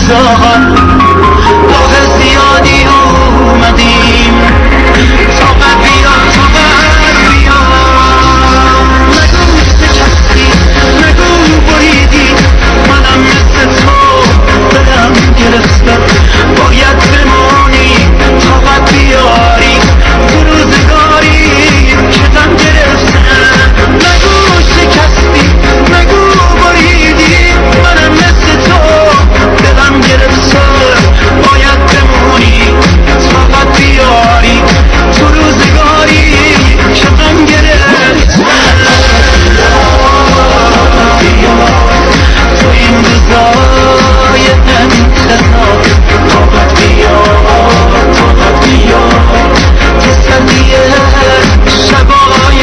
روزا داغ زیادی اومدیم طاقت بیا نگو شکستی نگو بریدی منم مثل تو دلم گرفته باید بمانی طاقت بیاری تو روزگاری که غم گرفته نگو شکستی نگو بریدی منم مثل تو دلم گرفته باید بمونی طاقت بیاری تو روزگاری که غم گرفته تو این روزای انتظار طاقت بیار تسلی شبای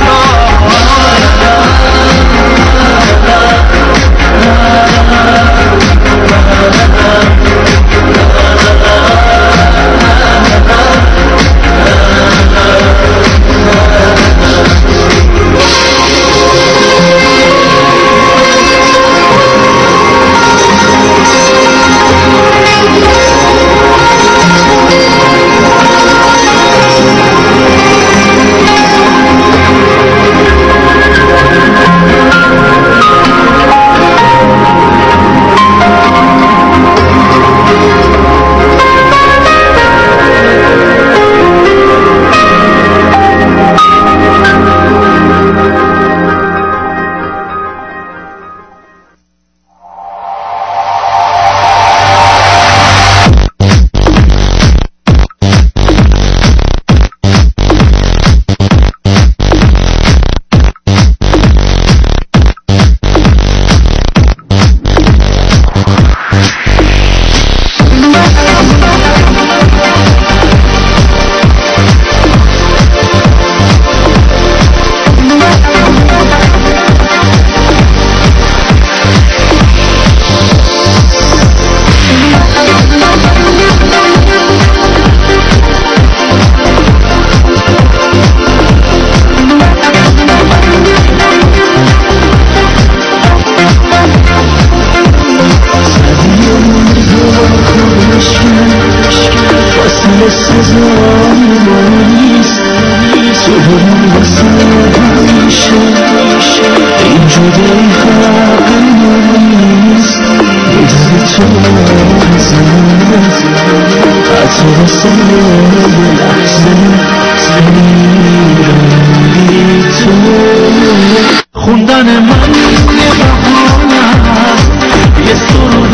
خوندن من یه بهانه است یه سرود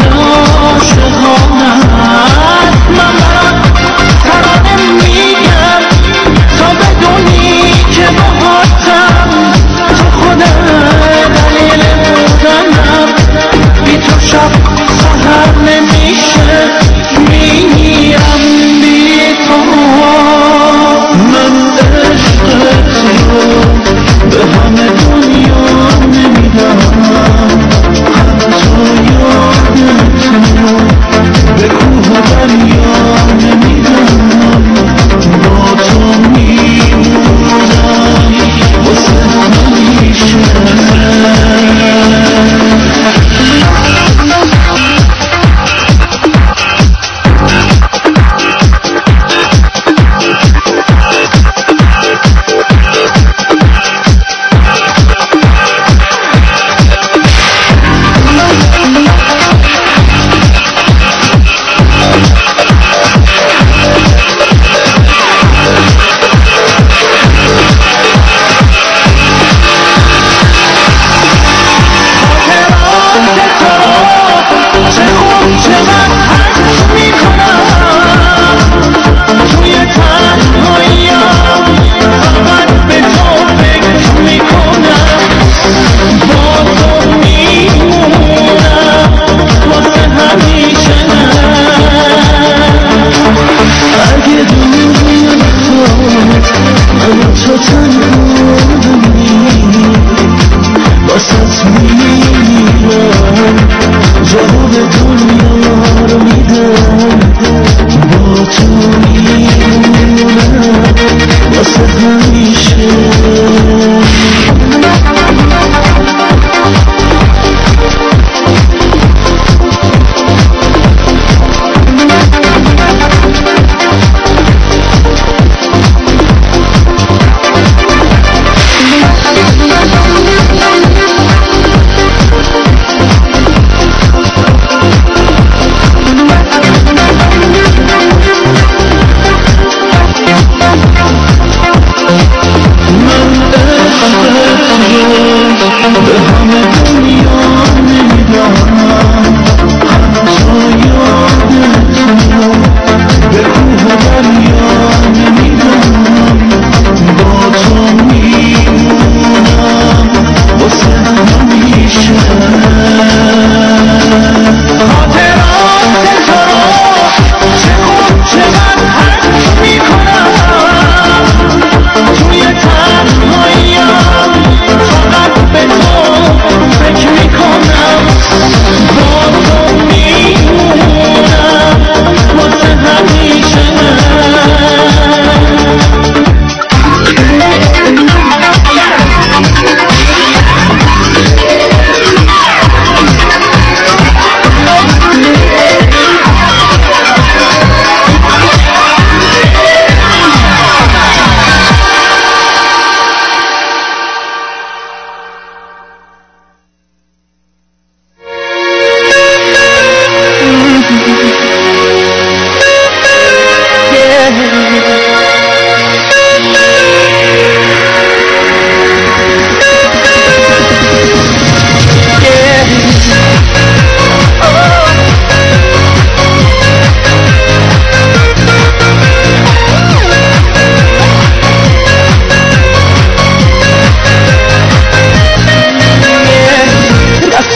عاشقانه است من برات ترانه میگم تا بدونی که باهاتم تو خودت دلیل بودنم بی تو شب سحر نمیشه میگیرم بی تو من عشق تو به همه دنیا نمیشه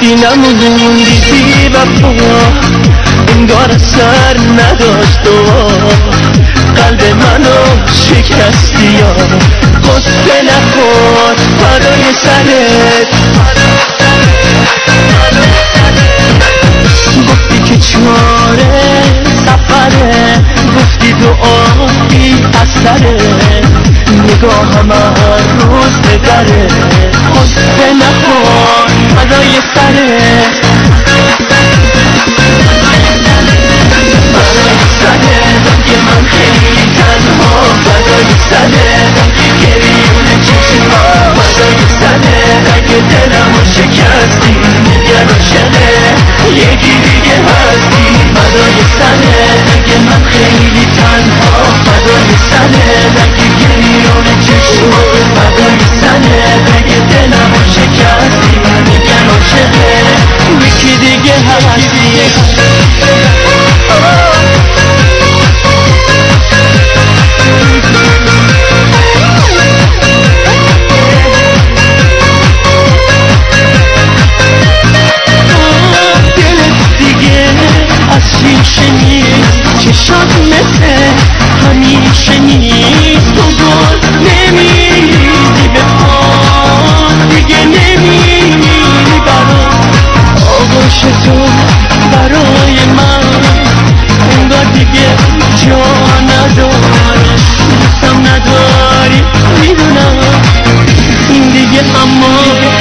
گفتی نموندی بی وفا، انگار سر نداشت و قلب منو شکستی یا قصه نخور فدای سرت. گفتی که چاره سفره، گفتی دعایی اثره، نگاهم هر روز به دره، قصه نخور فدای سرت. فدای سرت که من خیلی تنها، فدای سرت که گریون چشما، فدای سرت اگه دلمو شکستی میگن عاشقه یکی دیگه هستی. فدای سرت که من خیلی تنها، فدای سرت که گریون چشما، فدای سرت که دلمو شکستی میگن عاشقه یکی دیگه هستی. چشات مثل همیشه نیست، تو گل نمیریزی به پا، دیگه نمیری برام آغوش تو برای من، انگار دیگه جا نداره، دوستم نداری میدونم این دیگه اما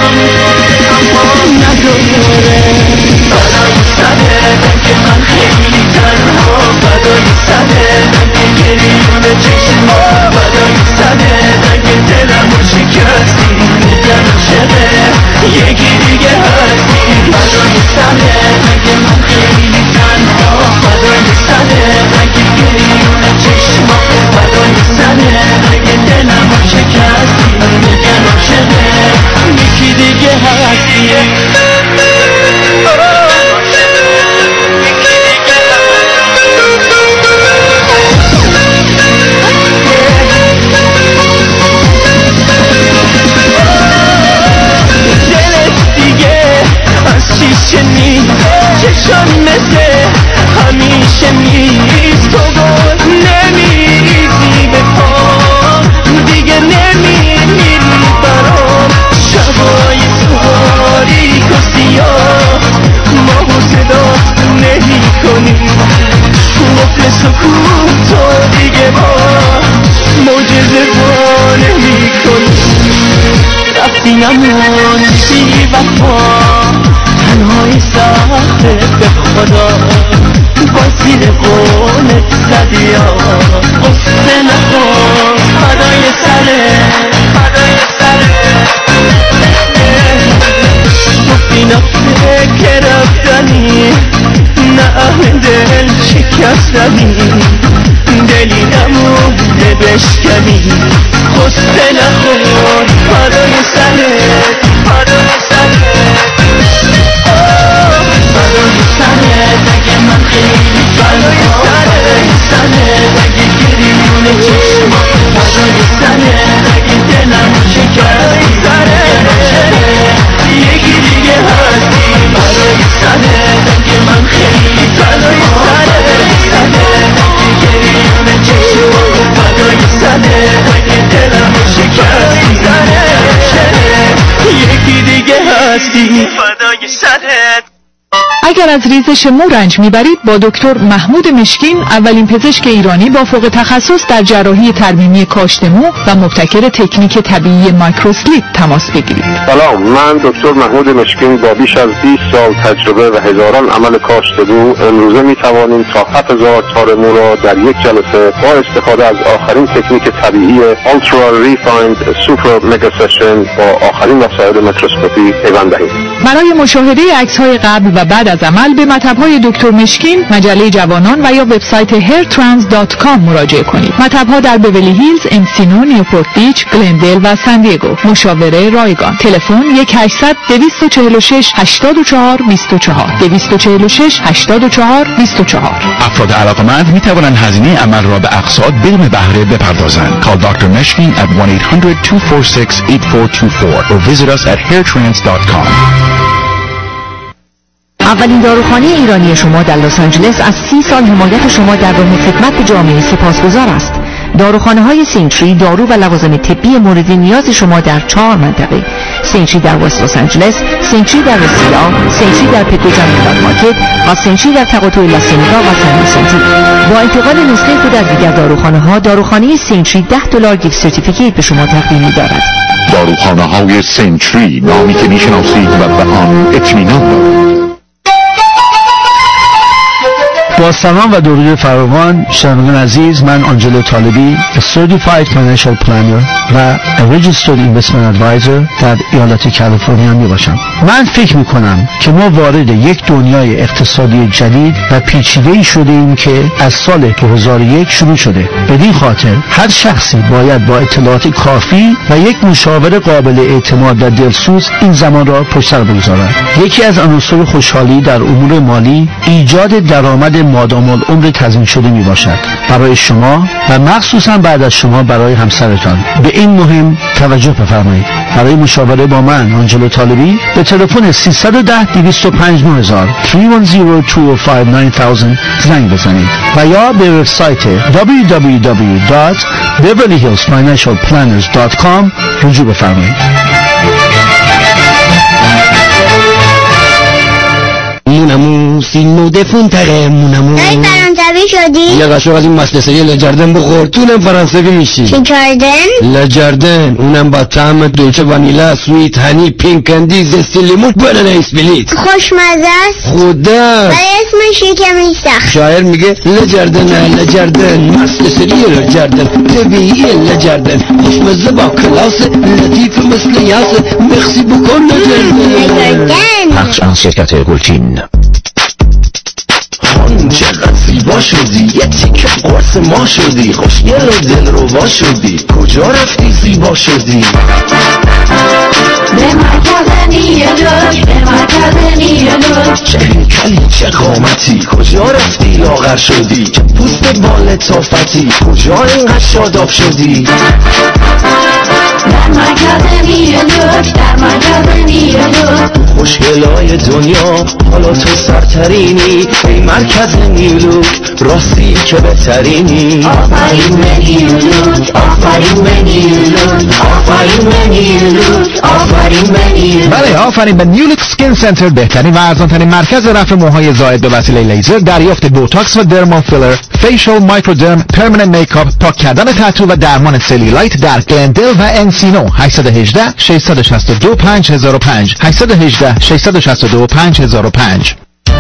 نداره. فدای سرت که من خیلی تنها، فدای سرت که گریون چشما، فدای سرت که دلمو شکستی میگن عاشقه یکی دیگه هستی. فدای سرت که من خیلی تنها، فدای سرت که گریون چشما، فدای سرت که دلمو شکستی میگن عاشقه یکی دیگه هستی. چشم مثل همیشه نیست، تو گل نمیریزی به پا، دیگه نمیری برام شبای تاریک و سیاه، ما و صدات نمی کنیم قفل سکوت تو دیگه ما معجزه با نمی کنیم. رفتی نموندی وفا، تنهای سخته به خدا، با زیر قولت زدی ها قصه نخور فدای سرت. فدای سرت گفتی نه فکر رفتنی، نه اهل دل شکستنی، دلی نمونده بشکنی قصه نخور فدای سرت. فدای سرت فدای سرت که من خیلی تنها، فدای سرت که گریون چشما، فدای سرت که دلمو شکستی میگن عاشقه یکی دیگه هستی. فدای سرت که من خیلی تنها، فدای سرت که گریون چشما، فدای سرت که دلمو شکستی میگن عاشقه یکی دیگه هستی. فدای سرت. اگر از ریزش مو رنج میبرید با دکتر محمود مشکین، اولین پزشک ایرانی با فوق تخصص در جراحی ترمیمی کاشت مو و مبتکر تکنیک طبیعی مایکروسلیپ تماس بگیرید. سلام، من دکتر محمود مشکین با بیش از 20 سال تجربه و هزاران عمل کاشت مو امروزه میتوانیم تا 7000 تار مو را در یک جلسه با استفاده از آخرین تکنیک طبیعی Ultra Refined Super Mega Session با آخرین وسایل میکروسکوپی پیوند دهیم. برای مشاهده عکس‌های قبل و بعد از عمل به مطب‌های دکتر مشکین، مجله جوانان و یا وبسایت hairtrans.com مراجعه کنید. مطب‌ها در بیولی هیلز، انسینو، نیوپورت بیچ، گلندل و سان دیگو. مشاوره رایگان. تلفن 1-800-246-84-24 246-84-24. افراد علاقمند می توانند هزینه عمل را به اقساط بدون بهره بپردازند. Call Dr. Meshkin at 1-800-246-8424 or visit us at hairtrans.com. اولین داروخانه ایرانی شما در لس آنجلس از 30 سال حمایت شما در راه خدمت به جامعه سپاسگزار است. داروخانه های سینتری دارو و لوازم طبی مورد نیاز شما در 4 منطقه: سینتری در وست لس آنجلس، سینتری در رسیلا، سینتری در پدوجان میلان مارکت و سینتری در تقاطع لاسینیگا و سن سنتی. با انتقال نسخه خود در دیگر داروخانه ها، داروخانه سینتری $10 گیفت سرتیفیکیت به شما تقدیم می‌دارد. داروخانه های سنتری، نامی که میشناسید و به آن اطمینان دارید. با سلام و درود فراوان شنوندگان عزیز، من آنجلو طالبی Certified Financial Planner و Registered Investment Advisor در ایالت کالیفرنیا می باشم. من فکر می کنم که ما وارد یک دنیای اقتصادی جدید و پیچیده‌ای شده ایم که از سال 2001 شروع شده. بدین خاطر هر شخصی باید با اطلاعات کافی و یک مشاور قابل اعتماد و دلسوز این زمان را پشت سر بگذارد. یکی از عناصر خوشحالی در امور مالی ایجاد درآمد مادام العمر تضمین شده می باشد برای شما و مخصوصا بعد از شما برای همسرتان. به این مهم توجه بفرمایید. برای مشاوره با من آنجلو طالبی به تلفن 310-205-9000 310-205-9000 زنگ بزنید و یا به وبسایت www.beverlyhillsfinancialplanners.com رجوع بفرمایید. مونمو سینو دفون تره مونمو دایی فرانسوی شدی؟ یه قشق از این مسلسلی لجردن بخور تونم فرانسوی میشی. چی کردن؟ لجردن اونم با طعم دولچه وانیلا سویت هنی پینک کندی زستی لیمون بنانا اسپلیت خوشمزه است؟ خدا ولی اسمش یکمی سخت. شاعر میگه لجردن مسلسلی لجردن طبیعی لجردن خوشمزه با کلاس لطیف مثل یاس مخسی بکن لجردن. پخش از شرکت گلچین. چقدر زیبا شدی، یه تیکه قرص ما شدی، خوشگل و دل رو وا شدی، کجا رفتی زیبا شدی؟ به مرکز نیلوک، به مرکز نیلوک. چه هیکلی چه قامتی، کجا رفتی لاغر شدی، چه پوست بال تافتی، کجا اینقدر شاداب شدی؟ در مرکز نیلوک، در مرکز نیلوک. خوشگلای دنیا حالا تو سرترینی، ای مرکز نیلوک راستی که بهترینی. آفرین به نیلوک، آفرین به نیلوک، آفرین به نیلوک، آفرین به نیلوک. بله، آفرین به نیولوک سکین سنتر، بهترین و ارزانترین مرکز رفع موهای زائد به وسیله لیزر، دریافت بوتاکس و درمال فیلر، فیشل، مایکرودرم، پرمننت میکاپ، پاک کردن تتو و درمان سلیولایت در گلندل و انسینو. 818 662 5005 818 662 5005.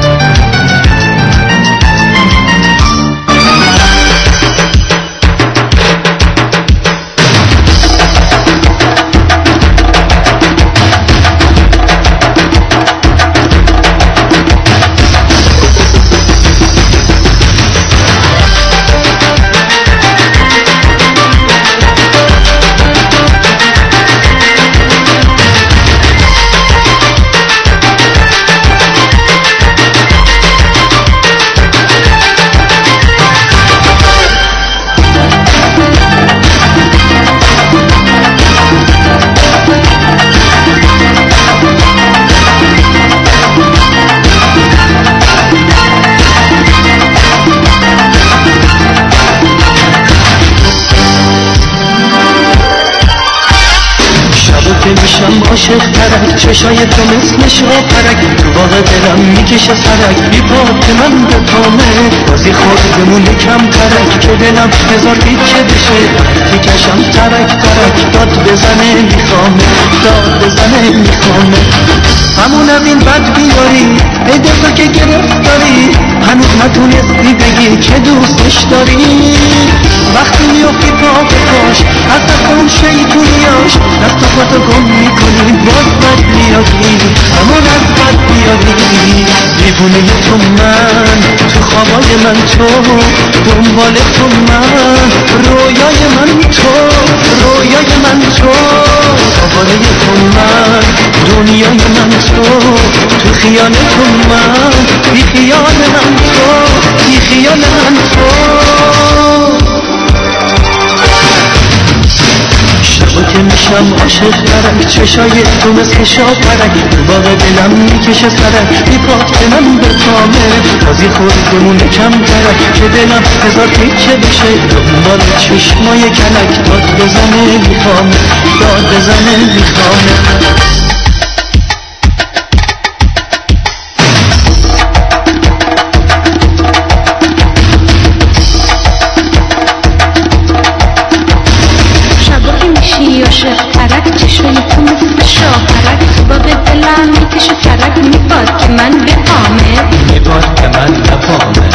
عاشق ترک چشای تو مثل شاپرک تو باغ دلم میکشه سرک بی پاک من به پامه بازی خود بمونه کم ترک که دلم هزار تیکه بشه تیکشم ترک داد بزنه میخوامه داد بزنه میخوامه همونم این بد بیاری ای دل که گرفتاری هنوز نتونستی بگی که دوستش داری وقتی میافتی پا بکاش از دست اون شیطونیاش دست خودتو گم میکنی باز بد بیادی همون از بد بیادی دیوونه تو من تو خوابای من تو دنبال تو من رویای من تو رویای من تو آواره تو من دنیای من تو تو خیال تو من بی خیال من تو بی خیال من تو شب که میشم عاشق ترک، چشای تو مثل شاپرک، تو باغ دلم میکشه سرک، میپاک من به کامه، بازی خوردمونه کم ترک که دلم هزار تیکه بشه، دنبال چشمای کلک، داد بزنه میخوامه، داد بزنه میخوامه. عاشق ترک، چشمه تو مثل شاپرک، تو باغ دلم میکشه ترک، میباد که من بفهمه، میباد که من بفهمه.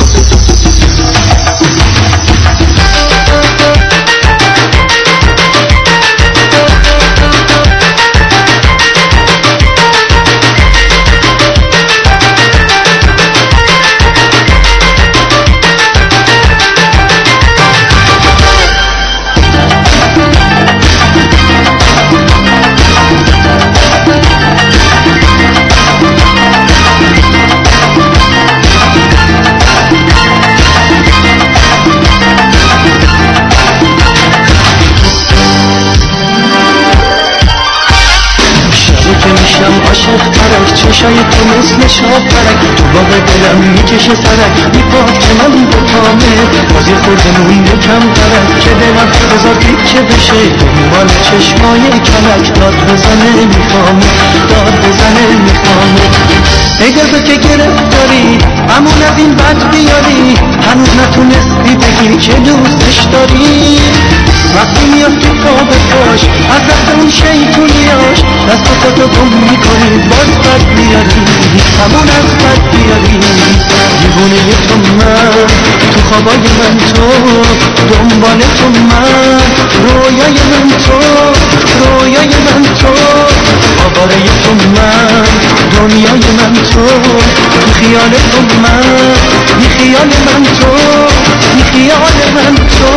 عاشق ترک، چشای تو مثل شاپرک، تو باغ دلم میکشه سرک، میپاد که من بکامه، بازی خوردمون یکم ترک که دلم هزار تیکه بشه، دنبال چشمای کلک، داد بزنه میخوامه، داد بزنه میخوامه. ای دل که گرفتاری همون از این بد بیاری، هنوز نتونستی بگی که دوستش داری، وقتی میاد تو خواب باش از دست اون شیطونیاش، دستاتو گم میکنی باز بد بیاری، همون از بد بیاری. دیوونه تو من، تو خوابای من تو، دنبال تو من، رویای من تو، رویای من تو، آواره تو من، دنیای من تو، بی خیال تو من، بی خیال من تو، بی خیال من تو.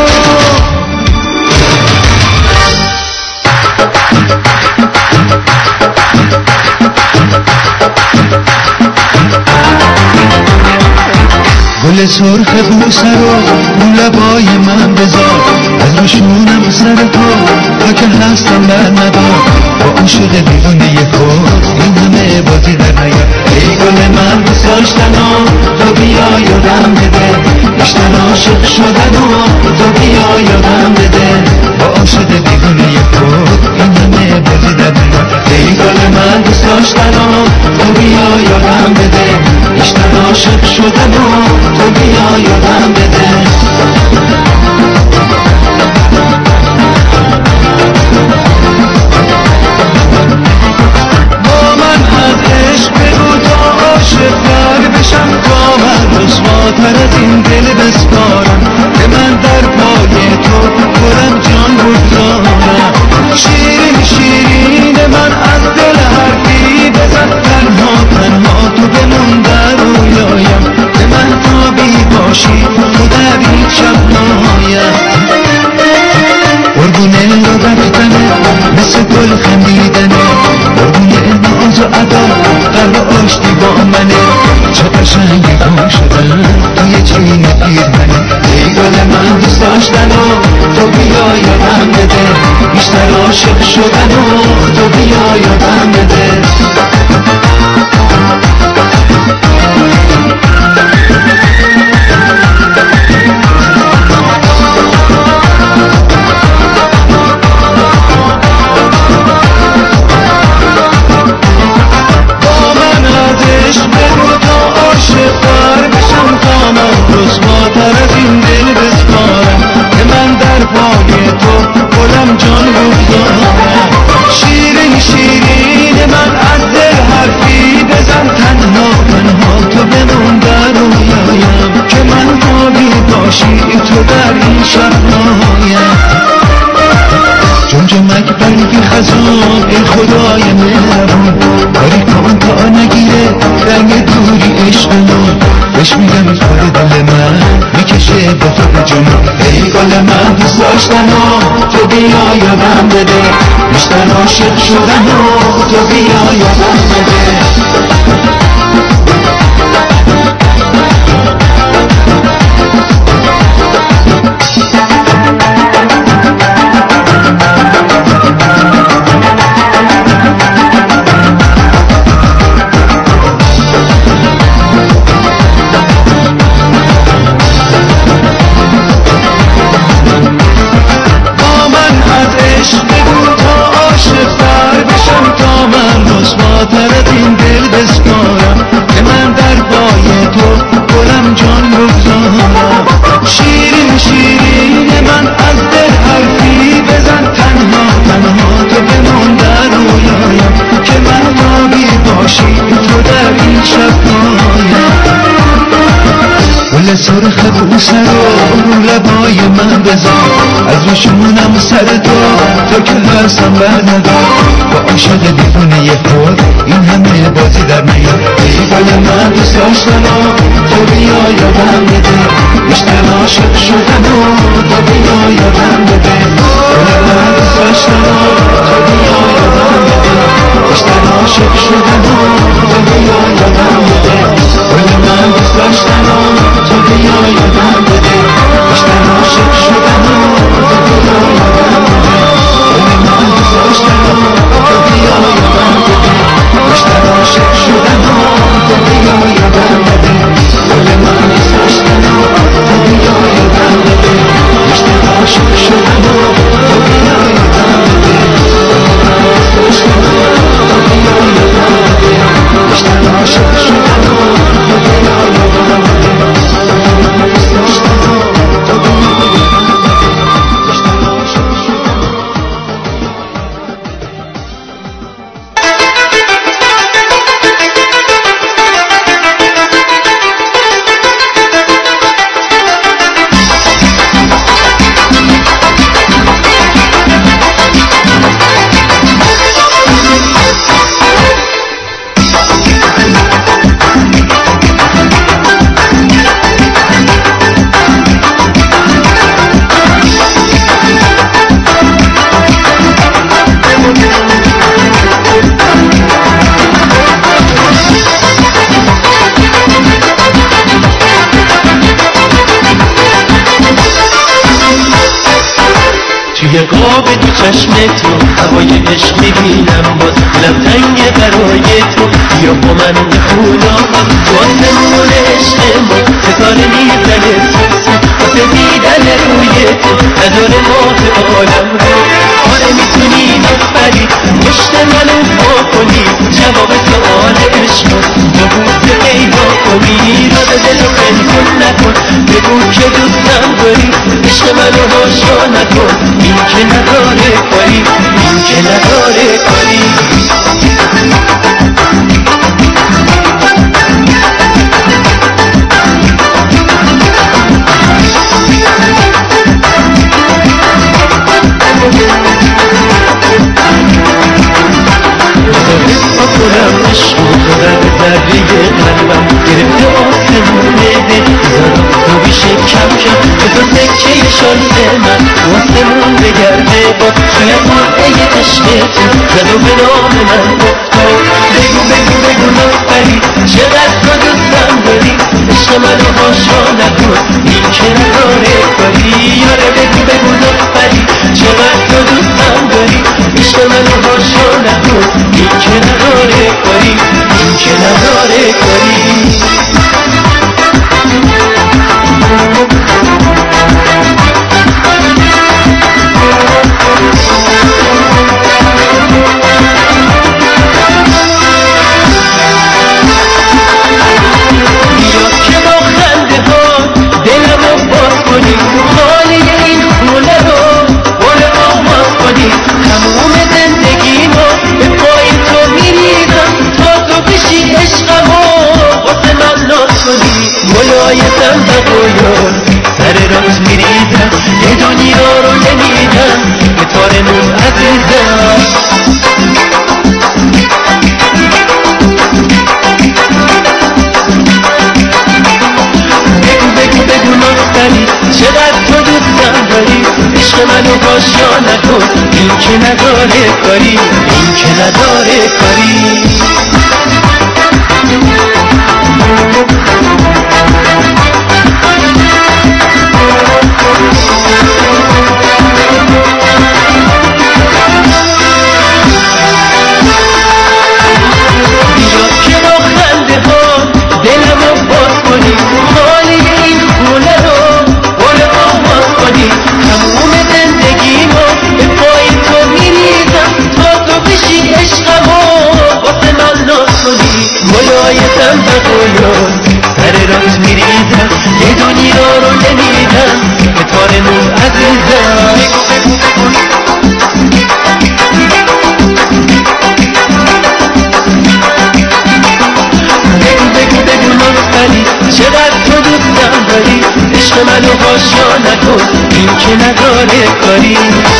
گل سرخ بوسه رو لبای من بذار، از روشونم سر تو تا که هستم در ندار، با عشق دیوونه خود این همه بازی در نیار. ای گل من دوست داشتنم تو بیا یادم بده، بیشتر عاشق شدنم تو بیا یادم بده، با عشق دیوونه خود این همه بازی در نیار. ای گل من دوست داشتنم تو بیا یادم بده، بیشتر عاشق شدنم تو بیا یادم بده. با من از عشق بگو تا عاشق تر بشم، تا من رسواتر از این دل بسپارم، که من در پای تو کنم جان بگذارم. شیرین شیرین من از دل حرفی بزن، تنها تنها تو بمون در رویایم، که من تا بی باشی تو در این شب نایم. قربونه رو رفتنه مثل گل خمیدنه، قربونه ناز و ادا قلب آشتی با منه، چه قشنگی گم شدن توی چین پیرهنه. ای گل من دوست داشتن و تو بیا یادم بده، بیشتر عاشق شدن و تو بیا یادم بده. جان بگذارم شیرین شیرین من از دل حرفی بزن، تنها تنها تو بمون در رویایم، که من تا بی باشی تو در این شب نایم. جمجمک برگی خزان ای خدای مهربان، باری کن تا نگیره رنگ دوری عشقمون، بهش میگم خود دل من میکشه به تو جنون. ای گل من دوست داشتن و تو بیا یادم بده، بیشتر عاشق شدن و تو بیا یادم بده. خاطرت این دل بسپارم که من در پای تو گلم جان بگذارم. شیرین شیرین من از دل حرفی بزن، تنها تنها تو بمان در رویایم که محتابی باشی تو در این شب‌هایم. گل سرخ بوسه رو لبای من بذار، از روشونم سر تو که هستم بردار. با عاشق دیوونه خود این همه بازی در نیاد. ای گل من دوست داشتم تو بیا یادم بده، بیشتر عاشق شدم تو بیا یادم بده. گل من دوست داشتم تو بیا یادم بده، بیشتر عاشق شدم تو بیا یادم بده. گل من دوست داشتم تو بیا یادم بده، بیشتر عاشق شدم تو بیا یادم بده. گل من دوست داشتم تو بیا یادم بده، بیشتر عاشق شدم تو بیا یادم بده. گل من دوست داشتم تو بیا یادم بده، بیشتر عاشق شدم تو بیا یادم بده. دوست داشتم تو بیا یادم بده، بیشتر عاشق شدم تو بیا یادم بده. توی قاب دو چشم تو هوای عشق میبینم، باز دلم تنگه برای تو. بیا با من به خدا واسمون عشق ما ستاره میزنه سوسو، واسه دیدن روی تو نداره ماه عالم رو. آره میتونی بخبری مشت منو پا کنی، جواب سوال عشق رو بوسه پیدا کنی. را به دل و خیلی نکن، بگو که دوستم داری، عشق منو هاشا نکن. این که نداره کاری، این که نداره کاری. کنم عشق و در ذره قلبم گرفته آسمون دل، زدم تو بیشه کم کم به تو سکه شانس من آسمون بگرده. با شاید مرعه عشق تو زد و به نام من گفتا. بگو بگو بگو نفری چقدر تو دوستم داری، عشق منو هاشا نکن، این که نداره کاری. یاره بگو بگو نفری چقدر تو دوستم داری، عشق منو هاشا نکن، این که نداره کاری، این که نداره کاری. ملایتم بقویان سر رات میریزم، یه دنیا رو نمیدم به تارمون عزیزم. بگو بگو بگو نفتری چقدر تو دوستم داری، عشق منو هاشا نکن، این که نداره کاری، این که نداره کاری. شرایطم بقویاست سر رات میریزم یه دنیا رو نمیدم به تار نور عزیزم بگو مختلی چقدر تو دوستم داری عشق منو هاشا نکن این که نداره کاری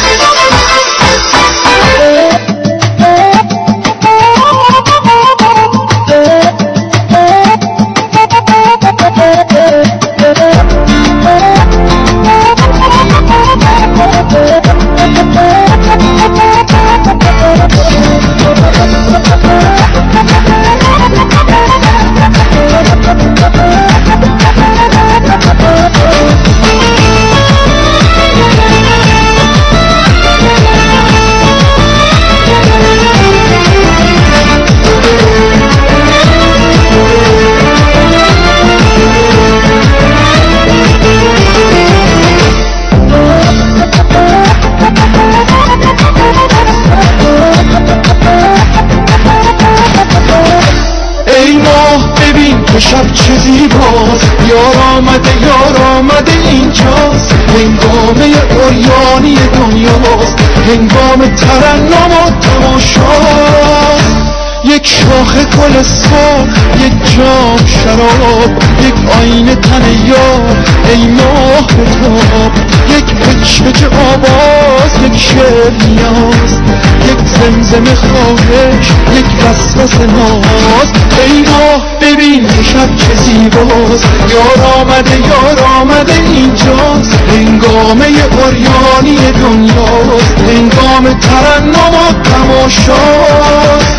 شب چه زیباست یار آمده اینجاست هنگامه عریانی دنیاست هنگام ترنم و تماشاست یک شاخه گل سرخ یک جام شراب یک آینه تن یار ای ماه بتاب یک پچ آواز یک شعر نیاز یک زمزمه خواهش یک وسوسه ناز ای ماه ببین شب چه زیباست یار آمده اینجاست هنگامه عریانی دنیاست هنگام ترنم و تماشاست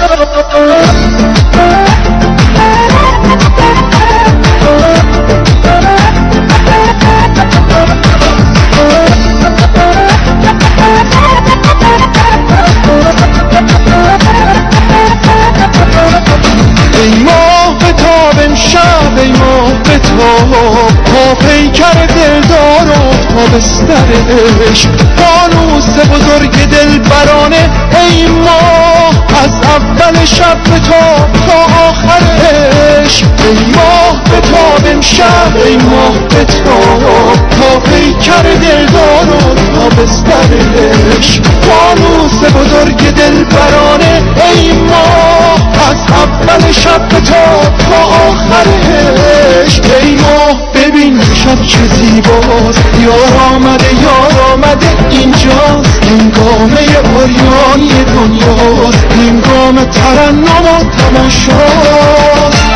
ای ماه بتاب امشب ای ماه بتاب تا پیکر دلدار و تا بستر عشق فانوس بزرگ دلبرانه ای ماه از اول شب بتاب تا آخرش ای ماه بتاب امشب ای ماه بتاب تا پیکر دلدار و تا بستر عشق فانوس بزرگ دلبرانه ای ماه از اول شب بتاب تا آخرش ای ماه ببین شب چه زیباست یار آمده اینجاست هنگامه عریانی دنیاست هنگام ترنم و تماشاست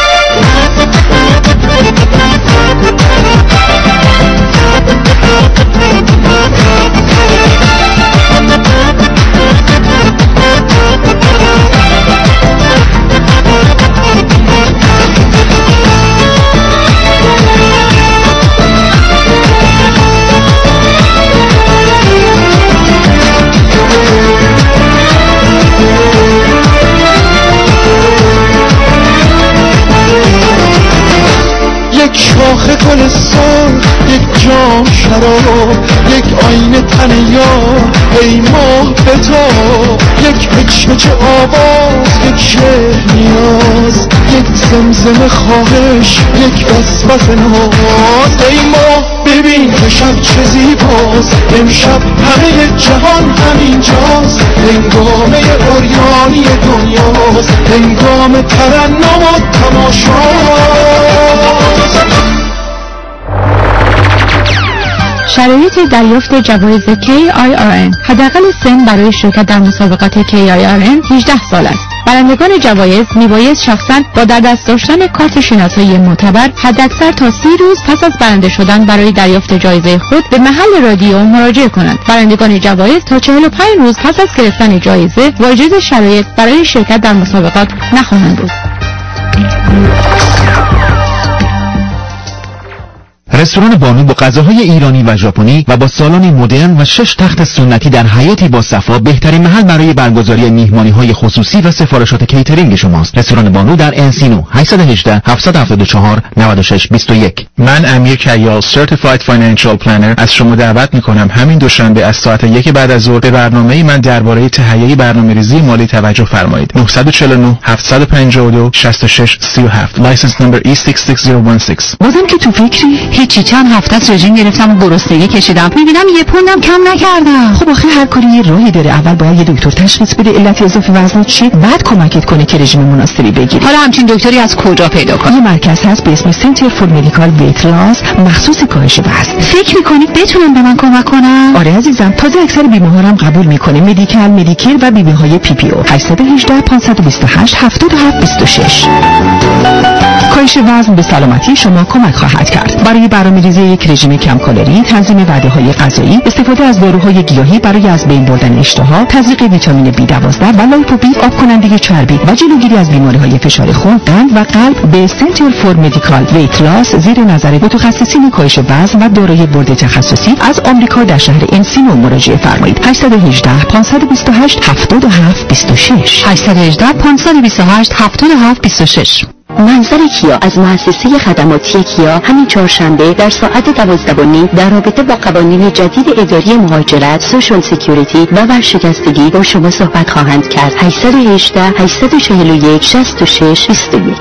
یک شاخه گل سرخ یک جام شراب یک آینه تن یار ای ماه بتاب یک پچ آواز یک شعر نیاز یک زمزمه خواهش یک وسوسه ناز ای ماه ببین که شب چه زیباست امشب همه جهان همینجاست هنگامه عریانی دنیاست هنگام ترنم و تماشاست شرایط دریافت جوایز KIRN حداقل سن برای شرکت در مسابقات KIRN 18 سال است. برندگان جوایز میبایست شخصاً با در دست داشتن کارت شناسایی معتبر حداکثر تا 30 روز پس از برنده شدن برای دریافت جایزه خود به محل رادیو مراجعه کنند. برندگان جوایز تا 45 روز پس از گرفتن جایزه واجد شرایط برای شرکت در مسابقات نخواهند بود. رستوران بانو با غذاهای ایرانی و ژاپنی و با سالن مدرن و 6 تخت سنتی در حیاتی با صفا بهترین محل برای برگزاری میهمانی‌های خصوصی و سفارشات کیترینگ شماست. رستوران بانو در انسینو 818 774 9621. من امیر کیال Certified Financial Planner از شما دعوت می‌کنم همین دوشنبه از ساعت 1 بعد از ظهر به برنامه من درباره تهیه برنامه‌ریزی مالی توجه فرمایید. 949 752 6637 لایسنس نمبر E66016. بازم که تو فکری هیچی، چند هفته از رژیم گرفتم و گرسنگی کشیدم، میبینم یه پوندم کم نکردم. خب آخه هر کاری یه راهی داره. اول باید یه دکتر تشخیص بده علت اضافه وزنت چیه، بعد کمکت کنه که رژیم مناسبی بگیری. حالا همچین دکتری از کجا پیدا کنم؟ یه مرکز هست به اسم سنتر فور مدیکال ویت لاس مخصوص کاهش وزن. فکر می‌کنی بتونن به من کمک کنن؟ آره عزیزم، تازه اکثر بیمه‌ها هم قبول می‌کنه، مدیکال، مدیکر و بیمه‌های PPO. 818 528 7726. کاهش وزن به سلامتی شما کمک خواهد کرد. برای برنامه‌ریزی یک رژیم کم کالری، تنظیم وعده‌های غذایی، استفاده از داروهای گیاهی برای از بین بردن اشتها، تزریق ویتامین B12 و لایپوبی، آب کننده چربی و جلوگیری از بیماری‌های فشار خون، قند و قلب به سنتر فور مدیکال ویت لاس زیر نظر متخصصین کاهش وزن و دارای بورد تخصصی از آمریکا در شهر انسینو مراجعه فرمایید. 818 528 7726 818 528 7726. منظر کیا از مؤسسه خدماتی کیا همین چهارشنبه در ساعت 12:30 در رابطه با قوانین جدید اداری مهاجرت، سوشال سکیوریتی و ورشکستگی با شما صحبت خواهند کرد. 818 841 66 21.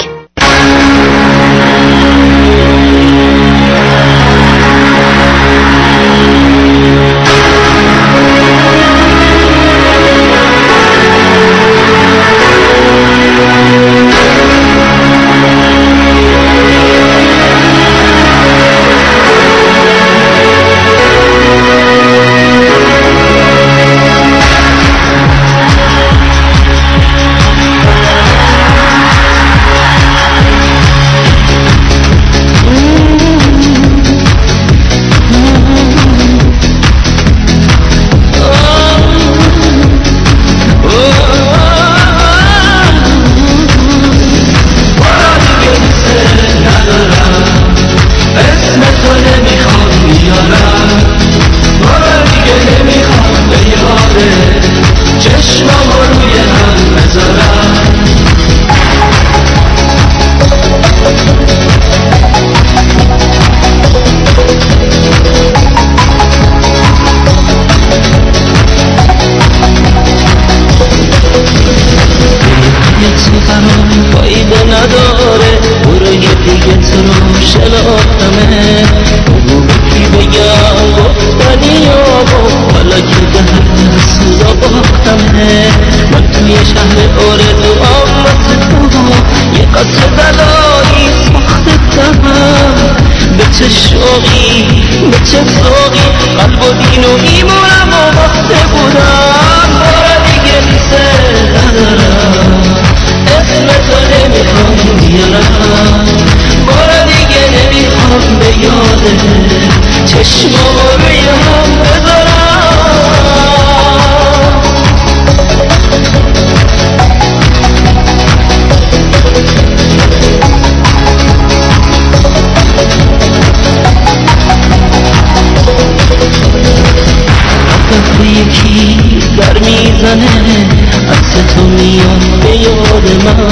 یکی در میزنه عکس تو میاد به یاد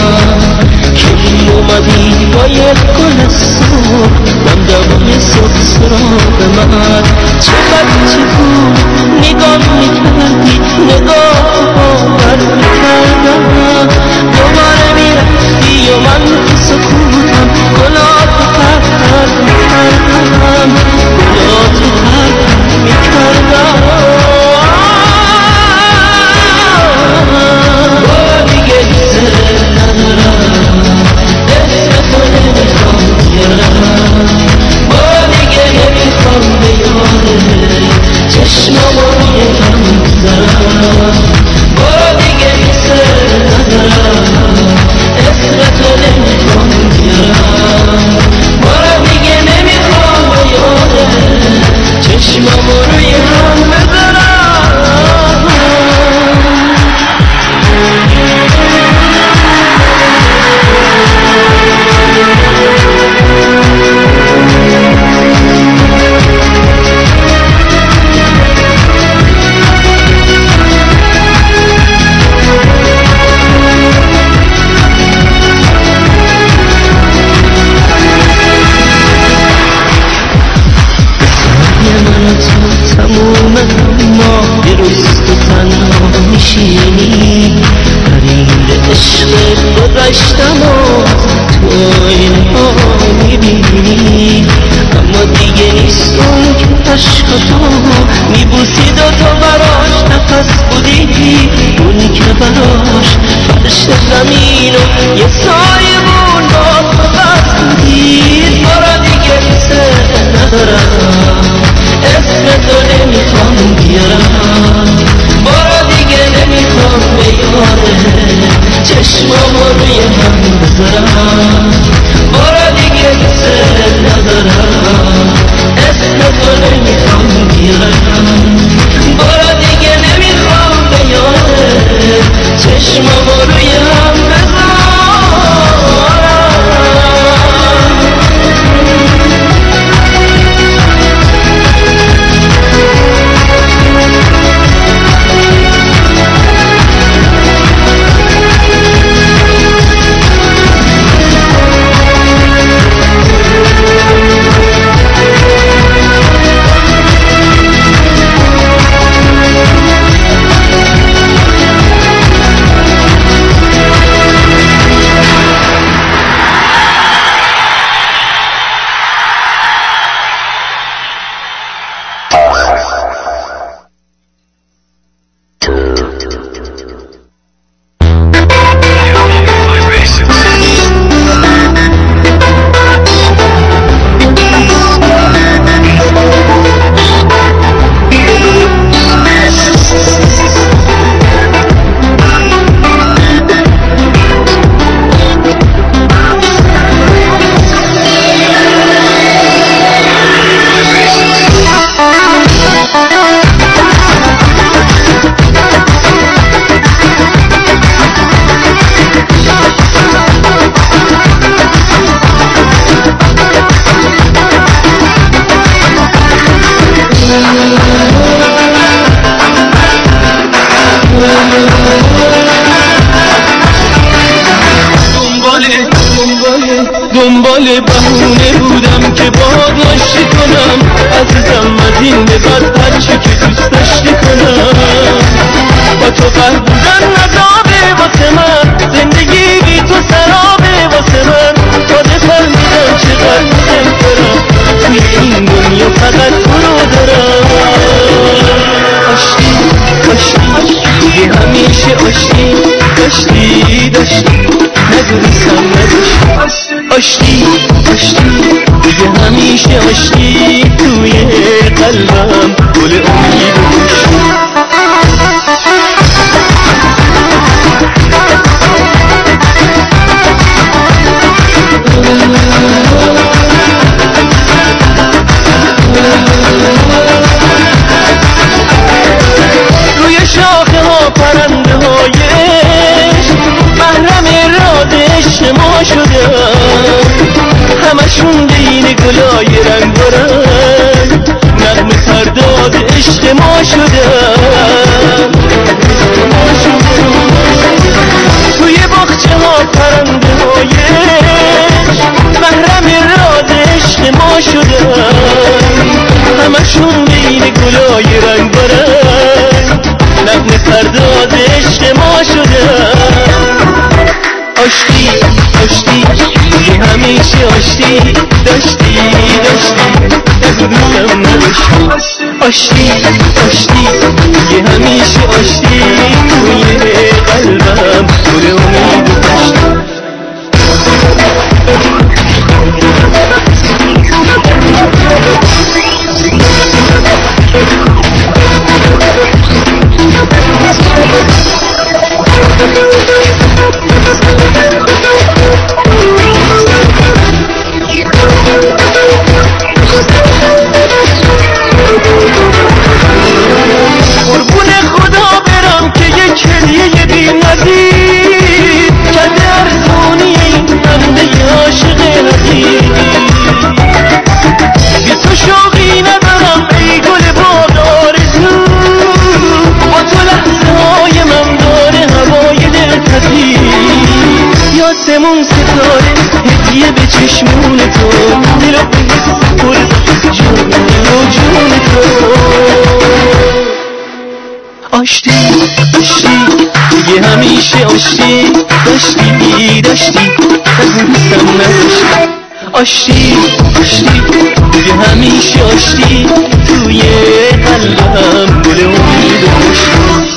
من که اومدی با یک گل سرخ دمدمای صبح سراغ من چقدر بود نگاه میکردی نگاه باور میکردم دوباره میرفتی و من تو سکوتم گلاتو پرپر میکردم گلاتو پرپر میکردم با دیگه نمیخوام به یاده چشمامو یکم گذشتم و تو اینها میبینی، اما دیگه نیست اون که عشق تو میبوسید و تو براش نفس بودی، اونی که براش فرش زمین و یه سایبون با تو بستید. برا دیگه سر ندارم اسم تو نمیخوام بیارم، برا دیگه نمیخوام به یاره چشمامو روی هم بذارم، برا دیگه سر ندارم اسم تو نمیخوام بیارم، برا دیگه نمیخوام به یاره چشمامو روی هم بذارم. دنبال بهونه بودم که باهات ناشتی کنم، عزیزم از این به بعد هرچی که دوست داشتی کنم. با تو قهر بودن عذابه واسه من، زندگی بی تو سرابه واسه من. تازه فهمیدم چقدر دوست دارم، توی این دنیا فقط تو رو دارم. آشتی دیگه همیشه آشتی داشتی ندونستم نداشتی. آشتی دیگه همیشه آشتی توی قلبم گل امید روی شاخه ها پرنده هایش محرم راز ما شدن، همشون بین گلای رنگ برنگ نغمه سرداد عشق ما شدن. توی باغچه ها پرنده هایش محرم راز عشق ما شدن، همشون بین گلای رنگ برنگ نغمه سرداد عشق ما شدن. آشتی دیگه همیشه آشتی داشتی ندونستم نداشتی. آشتی دیگه همیشه آشتی توی قلبم گل امید داشتی. قربون خدا برم که یک هدیه بی‌نظیر کرده ارزونی این بنده عاشق حقیر. بی تو شوقی ندارم ای گل باغ آرزو، با تو لحظه های من داره هوای دلپذیر. یاسمون ستاره هدیه به چشمون تو، دلو به حس پرده جون و جون تو. آشتی توی همیشه آشتی داشتی از دوستم نداشتی آشتی توی همیشه آشتی توی قلبم گل امید داشتی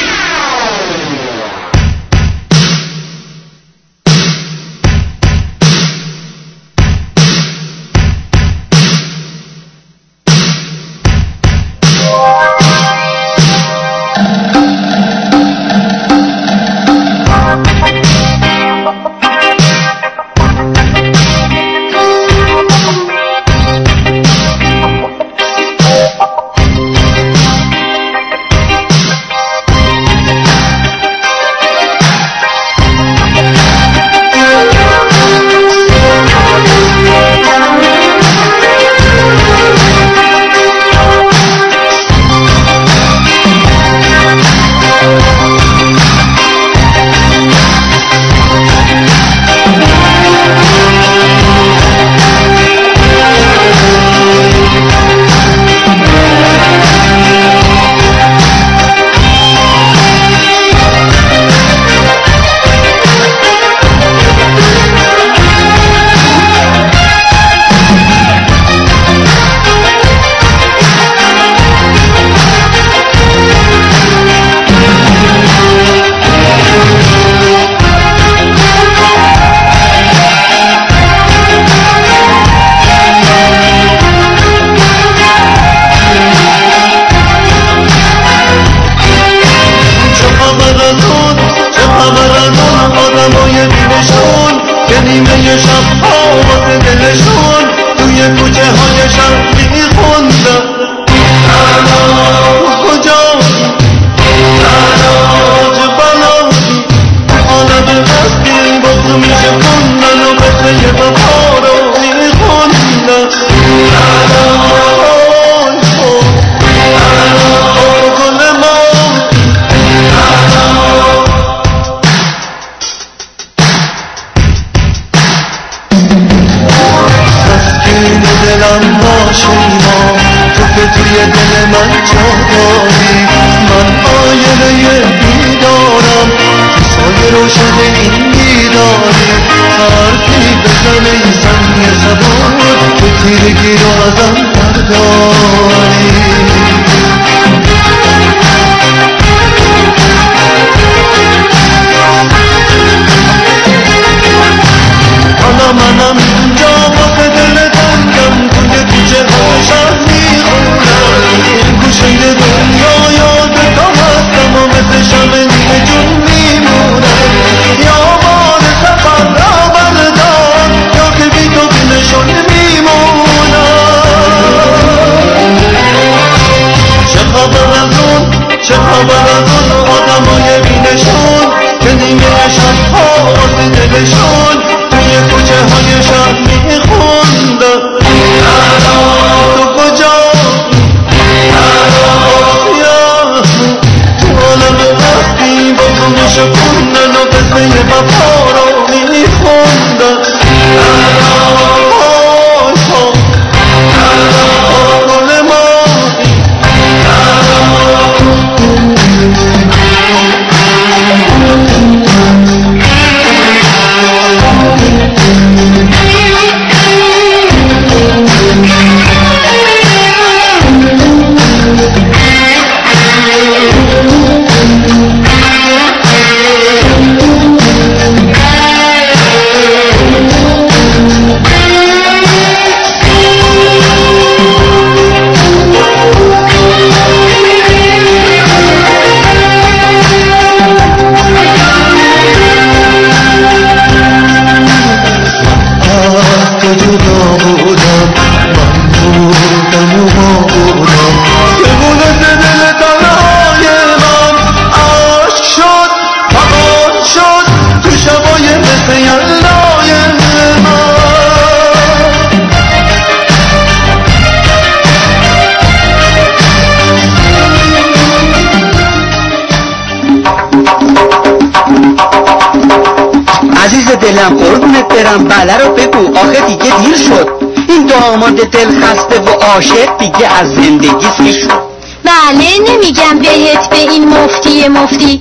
عزیز دلم قربونت برم بله رو بگو آخه دیگه دیر شد این داماد دل خسته و عاشق دیگه از زندگی سیر شد. بله نمیگم بهت به این مفتی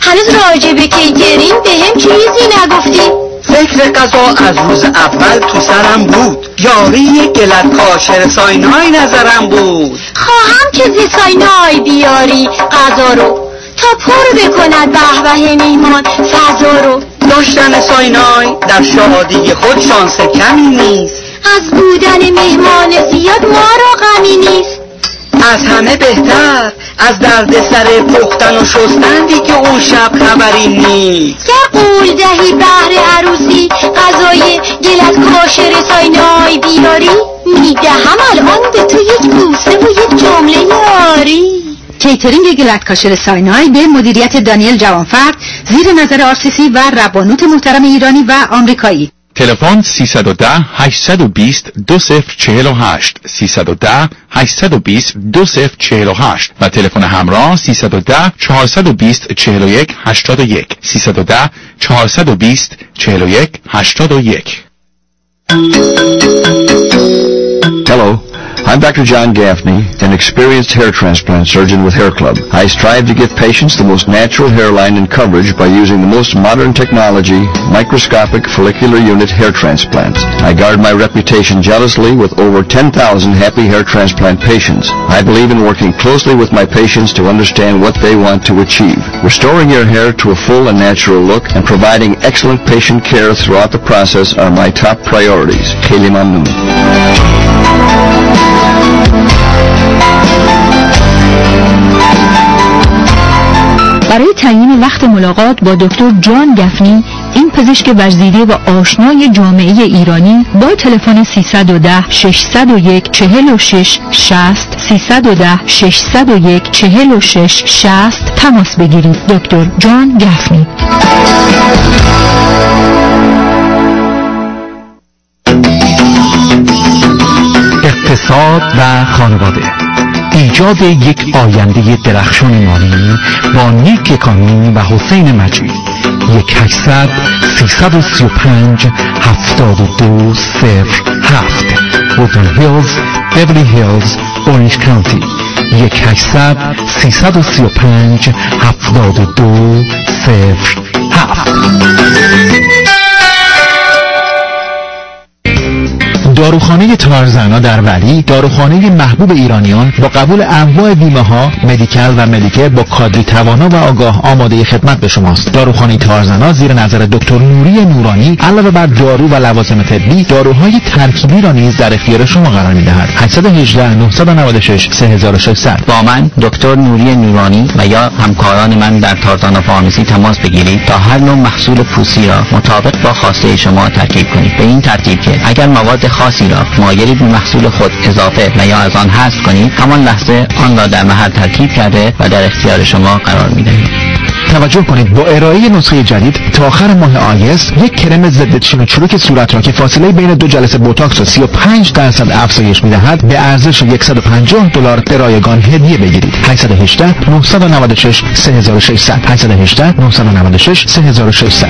هنوز راجع به کیترینگ به هم چیزی نگفتی؟ فکر غذا از روز اول تو سرم بود. یاری گلت کاشر ساینای نظرم بود. خواهم که زی ساینای بیاری غذا رو تا پر بکند به میهمان فضا رو. داشتن ساینای در شادی خود شانس کمی نیست. از بودن مهمان زیاد ما رو غمی نیست. از همه بهتر از درد سر پختن و شستن دیگه اون شب خبری نیست. گر قول دهی بهر عروسی غذای گلت کاشر ساینای بیاری، میدهم الان به تو یک بوسه و یک جمله یاری. کیترینگ گلت کاشر ساینای به مدیریت دانیل جوانفرد زیر نظر آرسیسی و ربانوت محترم ایرانی و آمریکایی. تلفن 310 820 2048 310 820 2048 و تلفن همراه 310 420 41 81 310 420 41 81. Hello, I'm Dr. John Gaffney, an experienced hair transplant surgeon with Hair Club. I strive to give patients the most natural hairline and coverage by using the most modern technology, microscopic follicular unit hair transplants. I guard my reputation jealously with over 10,000 happy hair transplant patients. I believe in working closely with my patients to understand what they want to achieve. Restoring your hair to a full and natural look and providing excellent patient care throughout the process are my top priorities. Kheli Mamnoon. برای تعیین وقت ملاقات با دکتر جان گفنی، این پزشک ورزیده و آشنای جامعه ایرانی، با تلفن 310 601 46 60 310 601 46 60 تماس بگیرید. دکتر جان گفنی. اقتصاد و خانواده، ایجاد یک آینده درخشان مالی با نیک کانی و حسین مجید. 1-800-335-7207 وودن هیلز، بیولی هیلز، اورنج کانتی. 1-800-335-7207. داروخانه تارزنا در ولی، داروخانه محبوب ایرانیان با قبول انواع بیمه ها، مدیکال و مدیکه، با کادری توانا و آگاه آماده خدمت به شماست. داروخانه تارزنا زیر نظر دکتر نوری نورانی علاوه بر دارو و لوازم طبی، داروهای ترکیبی را نیز در اختیار شما قرار می‌دهد. 818 996 3600. با من دکتر نوری نورانی و یا همکاران من در تارزنا فارمسی تماس بگیرید تا هر نوع محصول پوستی را مطابق با خواسته شما ترکیب کنید. به این ترتیب که اگر مواد خاصی را مایلید به محصول خود اضافه و یا از آن حذف کنید، همان لحظه آن را در محل ترکیب کرده و در اختیار شما قرار می‌دهید. توجه کنید، با ارائه نسخه جدید تا آخر ماه آگست یک کرم ضد چین و چروک صورت را که فاصله بین 2 جلسه بوتاکس را 35% افزایش می‌دهد به ارزش $150 به رایگان هدیه بگیرید. 818 996 3600 818 996 3600.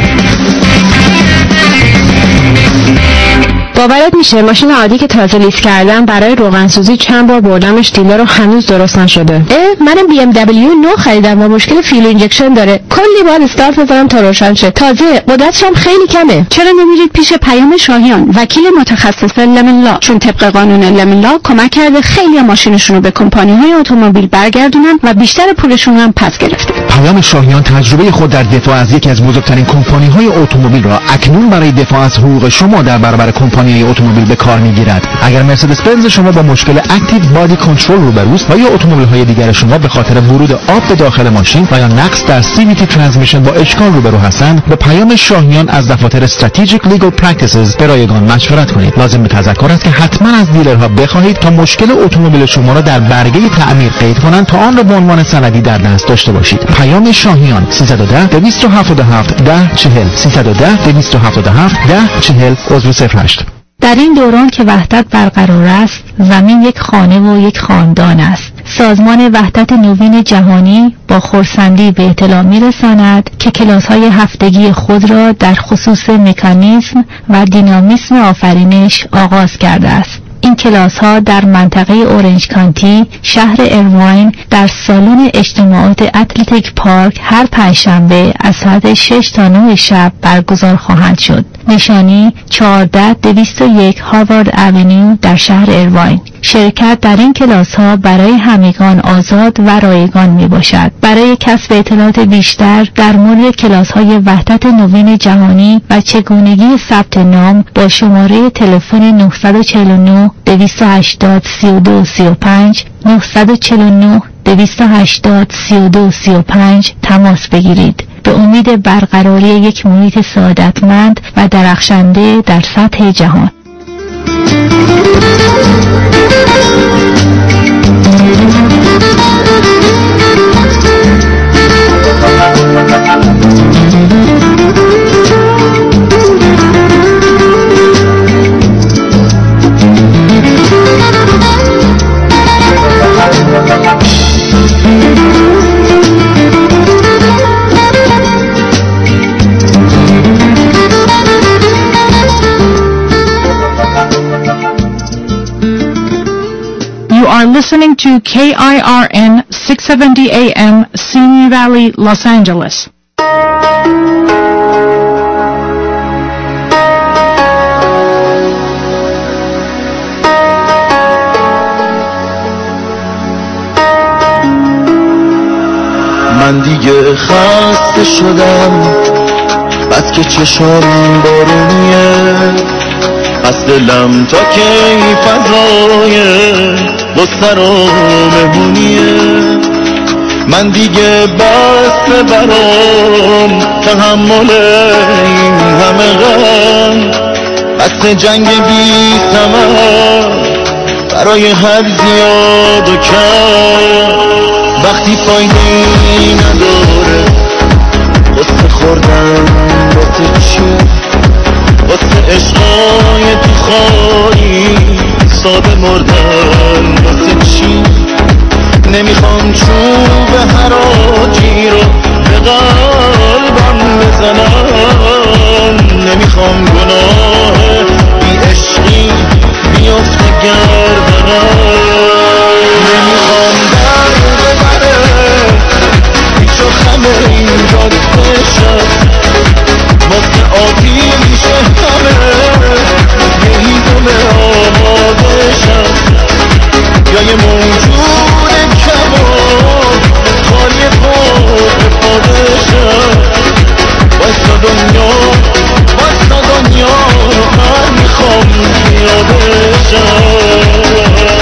باورت میشه ماشین عادی که تازه لیز کردم برای روغنسوزی چند بار بردمش دیلر رو هنوز درست نشده. منم BMW 9 خریدم و مشکل فیول اینجکشن داره. کلی بار استارت بزنم تا روشن شه. تازه قدرتش هم خیلی کمه. چرا نمیرید پیش پیام شاهیان، وکیل متخصص لمنلا؟ چون طبق قانون لمنلا کمک کرده خیلی ماشینشون رو به کمپانی‌های اتومبیل برگردونن و بیشتر پولشون هم پس گرفته. پیام شاهیان تجربه خود در دفاع از یکی از بزرگترین کمپانی‌های اتومبیل را اکنون برای دفاع از حقوق شما در برابر کمپانی اتومبیل به کار میگیرد. اگر مرسدس بنز شما با مشکل اکتیو بادی کنترل روبروست و یا اتومبیل های دیگر شما به خاطر ورود آب به داخل ماشین و یا نقص در CVT ترانسمیشن با اشکال روبرو هستند، با پیام شاهیان از دفاتر استراتژیک لیگل پرکتیسز به رایگان مشورت کنید. لازم به تذکر است که حتما از دیلرها بخواهید تا مشکل اتومبیل شما را در برگه تعمیر قید کنند تا آن را به عنوان سندی در دست داشته باشید. پیام شاهیان 310 277 1040 310 277 1040 عضو 08. در این دوران که وحدت برقرار است، زمین یک خانه و یک خاندان است. سازمان وحدت نوین جهانی با خرسندی به اطلاع می‌رساند که کلاس‌های هفتگی خود را در خصوص مکانیزم و دینامیسم آفرینش آغاز کرده است. این این کلاس ها در منطقه اورنج کانتی شهر ایرواین در سالن اجتماعات اتلتیک پارک هر پنجشنبه از ساعت 6 تا 9 شب برگزار خواهند شد. نشانی 14201 هاروارد اونیو در شهر ایرواین. شرکت در این کلاس ها برای همگان آزاد و رایگان می باشد. برای کسب اطلاعات بیشتر در مورد کلاس های وحدت نوین جهانی و چگونگی ثبت نام با شماره تلفن 949 280 3235 949 280 3235 تماس بگیرید. به امید برقراری یک محیط سعادتمند و درخشنده در سطح جهان. You are listening to KIRN 670 AM, Simi Valley, Los Angeles. من دیگه خسته شدم بس که چشام بارونیه، از دلم تا کی فضای غصه رو مهمونیه. من دیگه بس برام تحمل این همه غم، بس جنگ بی ثمر برای هر زیاد و کم. وقتی فایده‌ای نداره غصه خوردن واسه چی؟ واسه عشقای تو خواهی ساده مردن واسه چی؟ نمیخوام چوب حراجی رو به قلبم بزنم، نمیخوام گناه بی عشقی بیفته گردنم، نمیخوام درد ببره پیچ و خم این جاده شد واسه آتیشه همه یه هیدم آماده شد، یا یه موجود کمان خالی خود افاده شد. واسه دنیا من میخوام پیاده شد.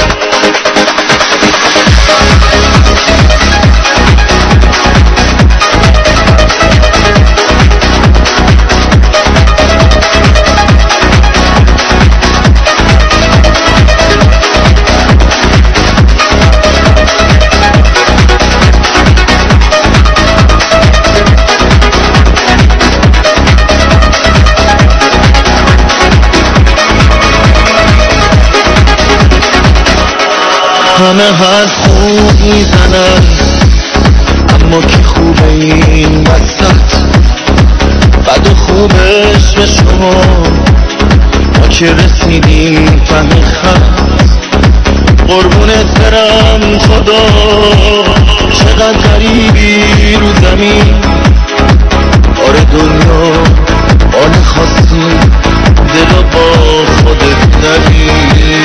همه حرف خوب میزنن اما کی خوبه این وسط؟ بد و خوبش به شما ما که رسیدیم ته خط. قربونت برم خدا چقدر غریبی رو زمین، آره دنیا آن خاصی دل با خودت نبین.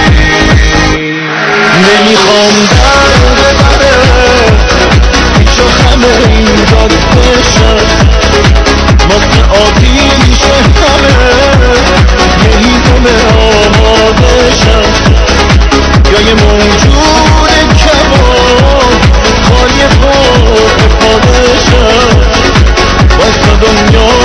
نمیخوام درد بره پیچ و خم این جاده شد واسه آتیشه همه یه هیدم آماده شد، یا یه موجود کمان خالی خود افاده شد. واسه دنیا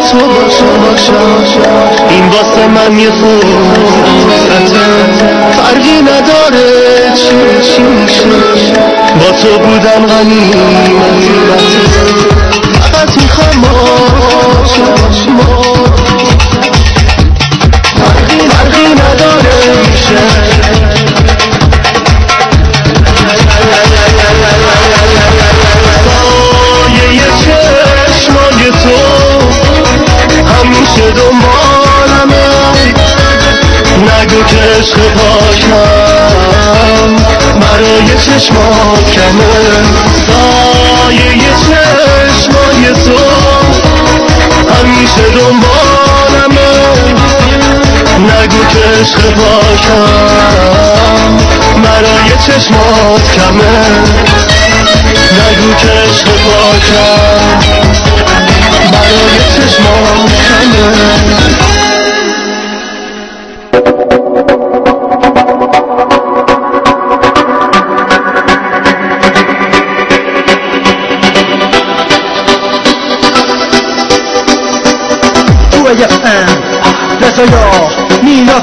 تو باشم این واسه من یه فرصته فرقی نداره چی میشه با تو بودم غنیمته فقط میخوام باشم فرقی نداره میشه چشمای تو همیشه دنبالمه نگو که عشق پاکم برای چشمات کمه سایه چشمای تو همیشه دنبالمه نگو که عشق پاکم برای چشمات کمه نگو که عشق پاکم برای چشمات کمه تو FM رضایا میلاد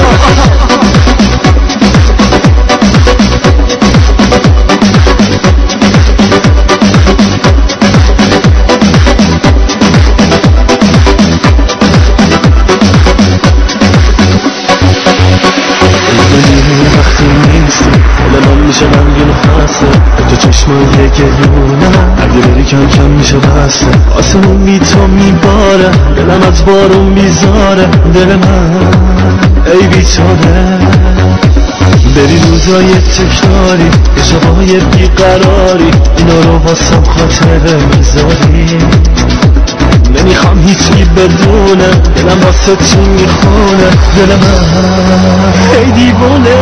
میشه غمگین و خسته تو چشمای گلونه اگه بری کم کم میشه بسته آسمون بی تو میباره دلم از بارون بیزاره دل من ای بیچاره بری روزای تکراری یه شبای بیقراری اینا رو واسم خاطره میذاری نمیخوام هیچی بدونه دلم واسه چی میخونه دل من ای دیوونه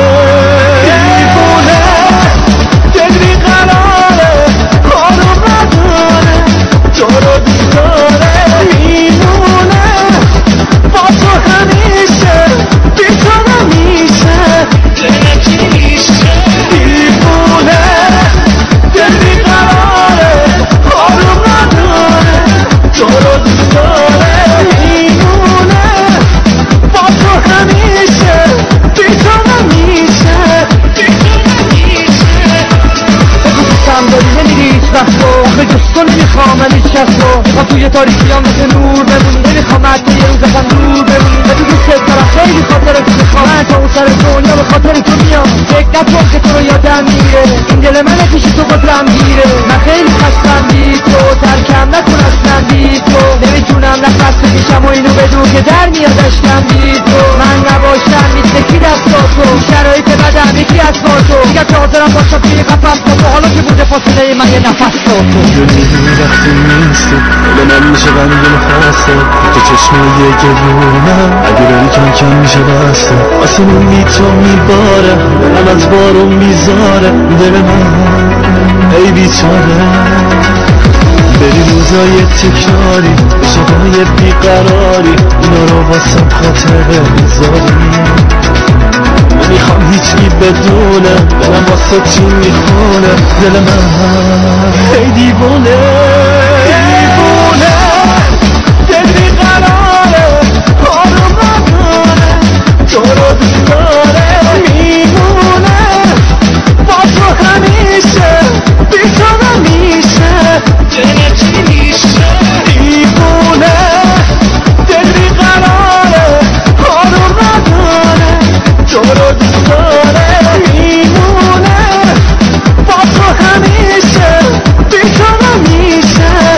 دل بیقراره کارو نداره تو رو دوست داره میمونه با تو همیشه بی تو نمیشه دلتی میشه دیوونه دل بیقراره کارو نداره تو رو دوست داره میمونه با تو همیشه بی تو نمیشه هم داری نمیری هیچ وقت رو به جستو نمیخوام من هیچ کس رو میخوام توی تاریکی هم مثل نور بمونی نمیخوام حتی یه روز ازم دور بمونی و تو دوست دارم خیلی خاطر تو میخوام من تا اون سر دنیا به خاطر تو میام فکر نکن که تو رو یادم میره این دل منه پیش تو قدرم گیره من خیلی خستم بی تو ترکم نکن اصلا بی تو نمیتونم نفس بکشم و اینو بدون که در میاد اشکم بی تو من نباشم میتکی دستاتو شرایط بدم یکی از تو دیگه که حاضرم باشم توی قفص تو حالا که بوده فاصله من یه نفس تو میدونی وقتی نیستی دل من میشه غمگین و خسته تو چشمای گلونه اگه بری کم کم میشه بسته آسمون بی تو میباره دلم از بارون میذاره دل من ای بیچاره بری روزای تکراری شبای بیقراری اینا رو واسم خاطره میذاری نمیخوام هیچی بدونه دلم واسه چی میخونه دل من ای دیوونه دل بیقراره کارو نداره تو رو دوست داره میمونه با تو همیشه بی تو نمیشه دلتی میشه دیوونه دل بیقراره کارو نداره تو رو دوست داره میمونه با تو همیشه بی تو نمیشه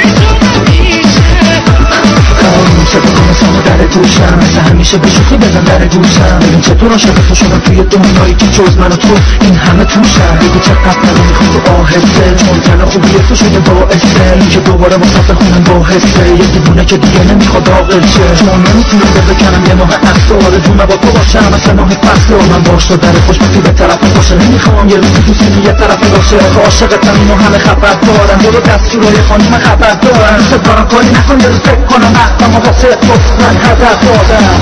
همیشه بکنه سامو در گوشم مثل همیشه به شوخی بزن در گوشم ببین چطور عاشق تو شدم توی دنیایی که جز من و تو این همه توشم بگو چقدر منو میخوام تو آهسته چون تن خوبی تو شده باعثه این که دوباره مسافر خونم باحثه یه دیوونه که دیگه نمیخواد عاقل شه چون نمیتونم بکنم یه ماه عصر آرزومه با تو باشم مثل ماه فصل من باش تو در خوشبختی به طرف باشه نمیخوام یه روزی دوستی یه طرف باشه عاشقتم اینو همه خبر دارم برو دستورای خانم خبر دارم دوست دارم کاری نکن یه روز فکر کنم اما واسه تو من حضر دادم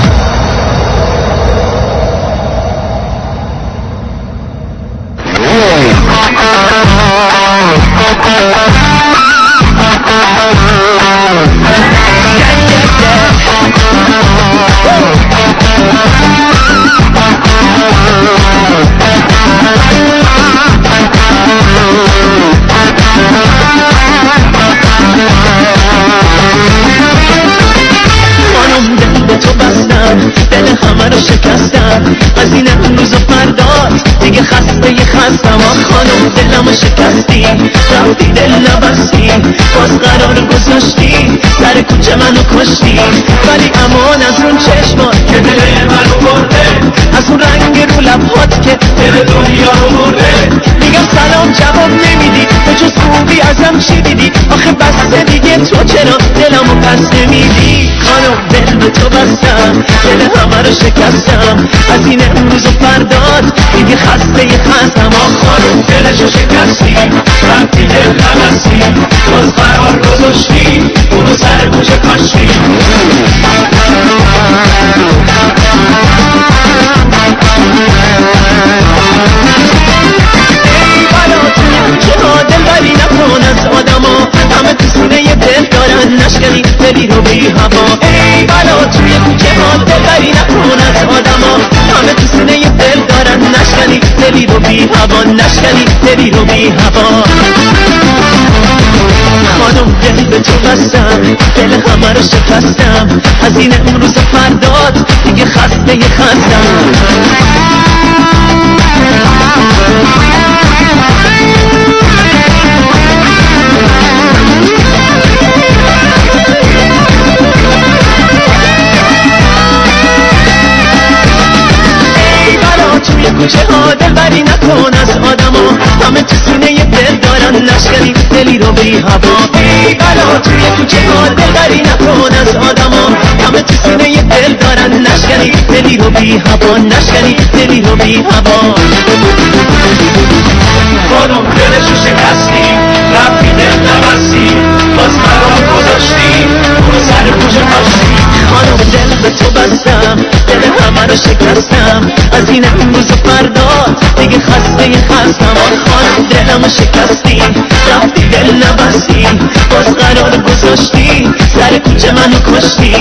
شکستی رفتی دل نبستی باز قرار گذاشتی سر کوچه منو کشتی ولی امان از اون چشمات که دل منو برده از اون رنگ رو لبهات که دل دنیا رو برده میگم سلام جواب نمیدی به جز خوبی ازم چی دیدی آخه بسته دیگه تو چرا دلمو پس نمیدی خانم دل به تو بستم دل همه رو شکستم از این امروز و فردات دیگه خسته خستم خانم دلشو شکستی رفتی دل نبستی باز قرار گذاشتی اونو سر کوچه کاشتی دل بری نکن از آدما همه تو سینه دل دارن نشکنی دلی رو بی هوا ای بلا توی کوچه ها دل بری نکن از آدما همه تو سینه دل دارن نشکنی دلی رو بی هوا نشکنی دلی رو بی هوا خانم دل به تو بستم دل همه رو شکستم از این امروز فردات دیگه خسته خستم توی کوچه ها دل بری نکن از آدما همه تو سینه دل دارن نشکنی دلی رو بی هوا ای بلا توی کوچه ها دل بری نکن از آدما همه تو سینه دل دارن نشکنی دلی رو بی هوا نشکنی دلی رو بی هوا خانم دلشو شکستی رفتی دل نبستی باز قرار گذاشتی برو سر کوچه کاشتی خانم دل به تو بستم دل همه رو شکستم از این امروز و فردا دیگه خسته خستم خانم دلمو شکستی رفتی دل نبستی باز قرار گذاشتی سر کوچه منو کشتی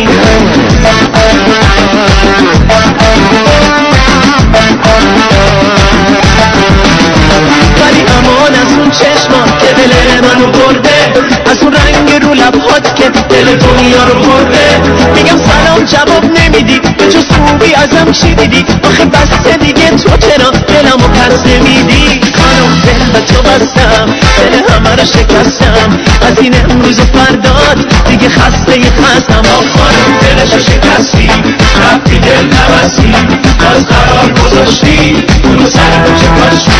ولی امان از اون چشمان که دل منو برده از اون رنگ رو لبهات که دل دنیا رو برده میگم سلام جواب نمیدی به جز خوبی ازم چی دیدی آخه بسته دیگه تو چرا دلمو پس نمیدی خانم دل به تو بستم دل همه رو شکستم از این امروز و فردات دیگه خسته خستم خانم دلشو شکستی رفتی دل نبستی باز قرار گذاشتی اونو سر کوچه کاشتی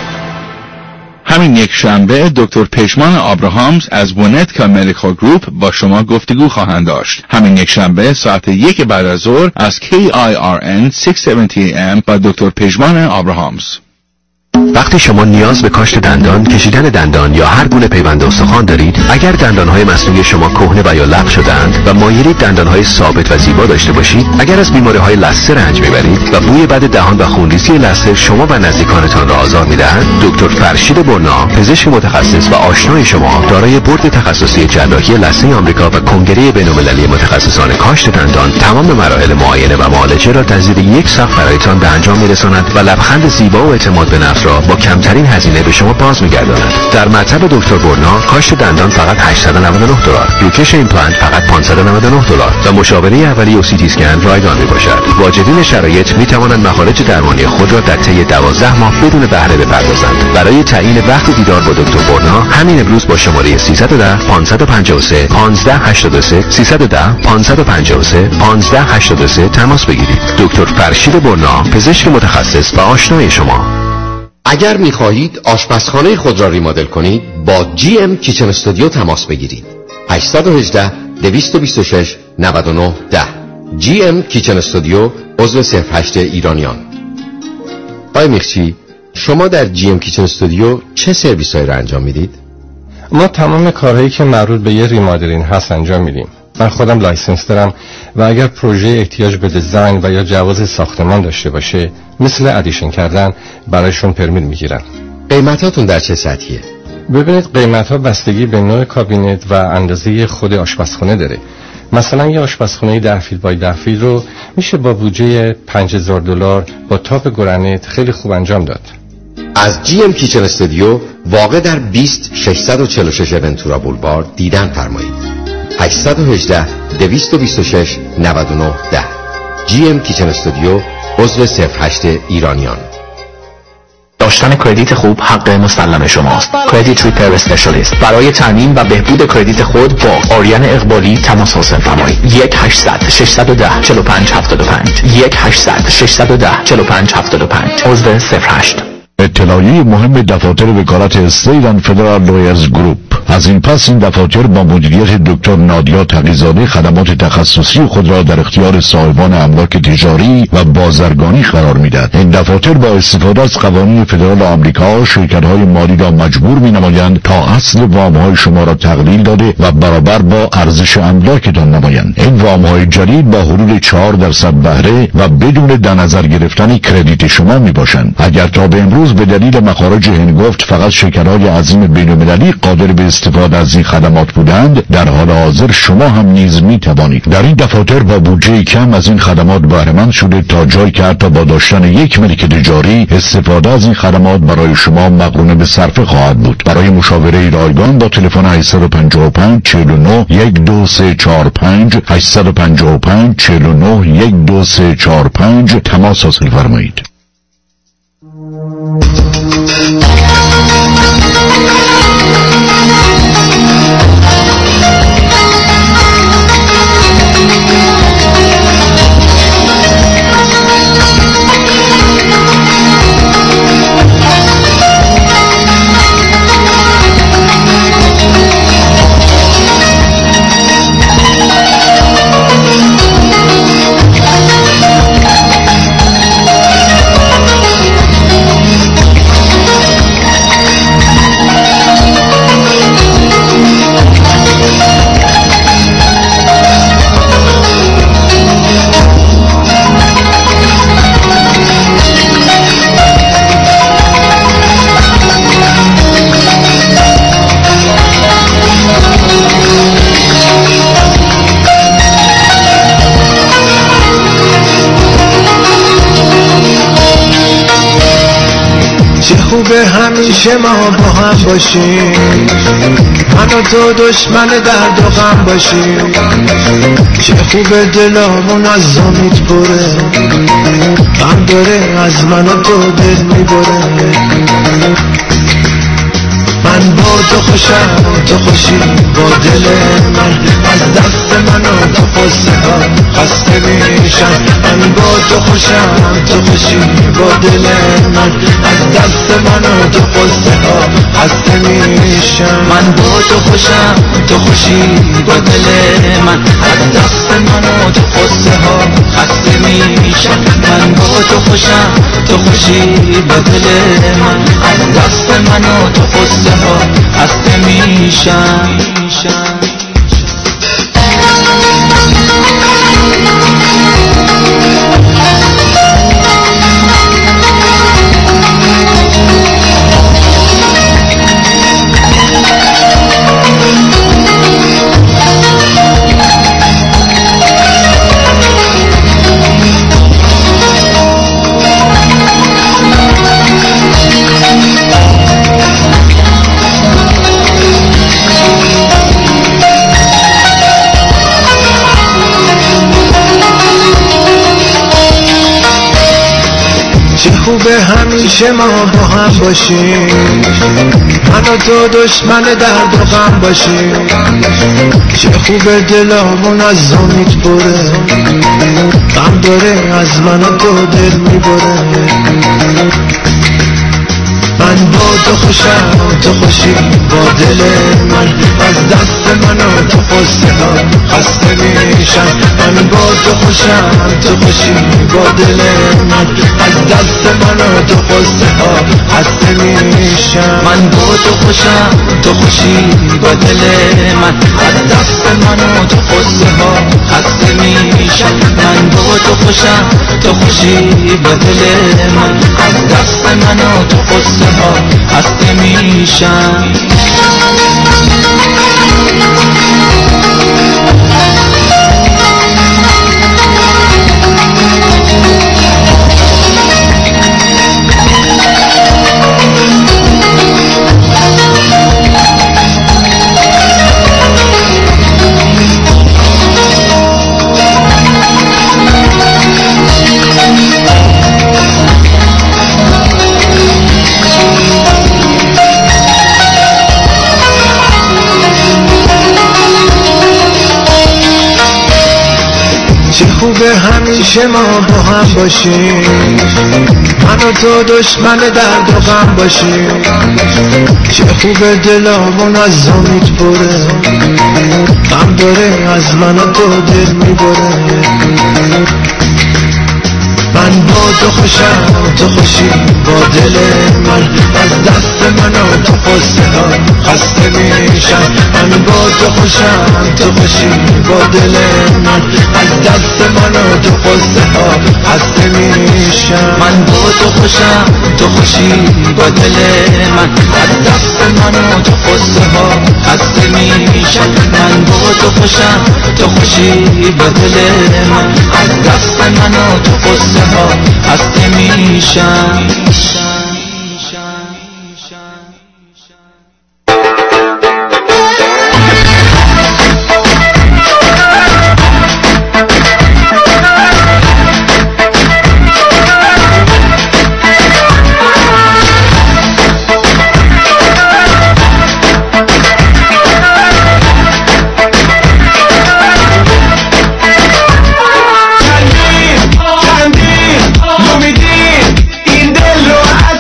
همین یک شنبه دکتر پژمان آبراهامز از بونتکا مدیکال گروپ با شما گفتگو خواهند داشت. همین یک شنبه ساعت 1 بعد از ظهر از KIRN 670 AM با دکتر پژمان آبراهامز. وقتی شما نیاز به کاشت دندان، کشیدن دندان یا هر گونه پیوند استخوان دارید، اگر دندانهای مصنوعی شما کهنه و یا لق شدند و مایلید دندانهای ثابت و زیبا داشته باشید، اگر از بیماریهای لثه رنج میبرید و بوی بد دهان و خونریزی لثه شما و نزدیکانتان را آزار میدهد، دکتر فرشید برنا، پزشک متخصص و آشنای شما، دارای بورد تخصصی جراحی لثه آمریکا و کنگره بین‌المللی متخصصان کاشت دندان، تمام مراحل معاینه و معالجه را در زیر یک سقف برایتان به انجام میرساند و لبخند زیبا و اعتماد به نفس را با کمترین هزینه به شما باز می‌گرداند. در مطب دکتر برنا کاشت دندان فقط $899، روکش ایمپلنت فقط $599 و مشاوره اولیه و سی تی اسکن رایگان میباشد. واجدین شرایط میتوانند مخارج درمانی خود را در طی 12 ماه بدون بهره بپردازند. برای تعیین وقت دیدار با دکتر برنا همین امروز با شماره 310 553 1583 310 553 1583 تماس بگیرید. دکتر فرشید برنا، پزشک متخصص و آشنای شما. اگر می‌خواهید آشپزخانه خود را ریمادل کنید با GM کیچن استودیو تماس بگیرید. 818 226 99 10 GM کیچن استودیو عضو 08 ایرانیان. آقای میخچی، شما در GM کیچن استودیو چه سرویس‌هایی را انجام میدید؟ ما تمام کارهایی که مربوط به یه ریمادلینگ هست انجام میدیم. من خودم لایسنس دارم و اگر پروژه احتیاج به دیزاین و یا جواز ساختمان داشته باشه، مثل ادیشن کردن، برایشون پرمیت میگیرم. قیمتاتون در چه سطحیه؟ ببینید قیمت‌ها بستگی به نوع کابینت و اندازه خود آشپزخونه داره. مثلا یه آشپزخونه 10 فیت بای 10 فیت رو میشه با بودجه $5000 با تاپ گرانیت خیلی خوب انجام داد. از GM کیچن استودیو واقع در 20646 ونتورا بولوار دیدن فرمایید. 818 226 99 10 GM کیچن استودیو عضو 08 ایرانیان. داشتن کردیت خوب حق مسلم شماست. کردیت ریپر اسپشیالیست. برای ترمیم و بهبود کردیت خود با آریان اقبالی تماس حاصل فرمایید. 1-800-610-4575 عضو 08. اطلاعیه مهم دفاتر وکالت استیت اند فدرال لویرز گروپ. از این پس این دفاتر با مدیریت دکتر نادیا تقی‌زاده خدمات تخصصی خود را در اختیار صاحبان املاک تجاری و بازرگانی قرار می‌دهد. این دفاتر با استفاده از قوانین فدرال آمریکا شرکت‌های مالی را مجبور می‌نمایند تا اصل وام‌های شما را تقلیل داده و برابر با ارزش املاکتان نمایند. این وام‌های جدید با حدود 4% بهره و بدون در نظر گرفتن کردیت شما میباشند. اگر تا به امروز به دلیل مخارج هنگفت فقط شرکت‌های عظیم بین‌المللی قادر به استفاده از این خدمات بودند، در حال حاضر شما هم نیز میتوانید در این دفاتر با بودجه کم از این خدمات بهره مند شده تا جایی که حتی با داشتن یک ملک تجاری استفاده از این خدمات برای شما مقرون به صرفه خواهد بود. برای مشاوره رایگان با تلفن 855 49 12345 855 49 12345 تماس حاصل فرمایید. خوبه همیشه ما با هم باشیم، من و تو دشمن درد و غم باشیم. چه خوبه دلامون از امید پره، غم داره از من و تو دل میبره. من با تو خوشم تو خوشی با دل من، از دست من و تو قصه ها خسته میشم. من با تو خوشم تو خوشی با دل من، از دست من و تو قصه ها خسته میشم. من با تو خوشم تو خوشی با دل من، از دست من و تو قصه ها خسته میشم. من با تو خوشم تو خوشی با دل من، از دست من و تو قصه ها خسته میشم. خوبه همیشه ما با هم باشیم، من و تو دشمن درد و غم باشیم. چه خوبه دلامون از امید پره، غم داره از من و تو دل میبره. من با تو خوشم تو خوشی با دل من، از دست من و تو قصه ها خسته میشم. من با تو خوشم تو خوشی با دل من، از دست من و تو قصه ها خسته میشم. من با تو خوشم تو خوشی با دل من، از دست من و تو قصه ها خسته میشم. من با تو خوشم تو خوشی با دل من، از دست من و تو قصه ها خسته میشم. که ما با هم باشیم، من و تو دشمن درد و غم باشیم. چه خوب دلامون از امید بره، غم داره از من و تو دل میبره. من با تو خوشم تو خوشی با دل من، از دست من و تو قصه ها خسته میشم. من با تو خوشم تو خوشی با دل من، از دست من و تو قصه ها خسته میشم. من با تو خوشم تو خوشی با دل من، از دست من و تو قصه ها خسته میشم. من با تو خوشم تو خوشی با دل من، از دست من و تو قصه ها خسته میشم. این دل رو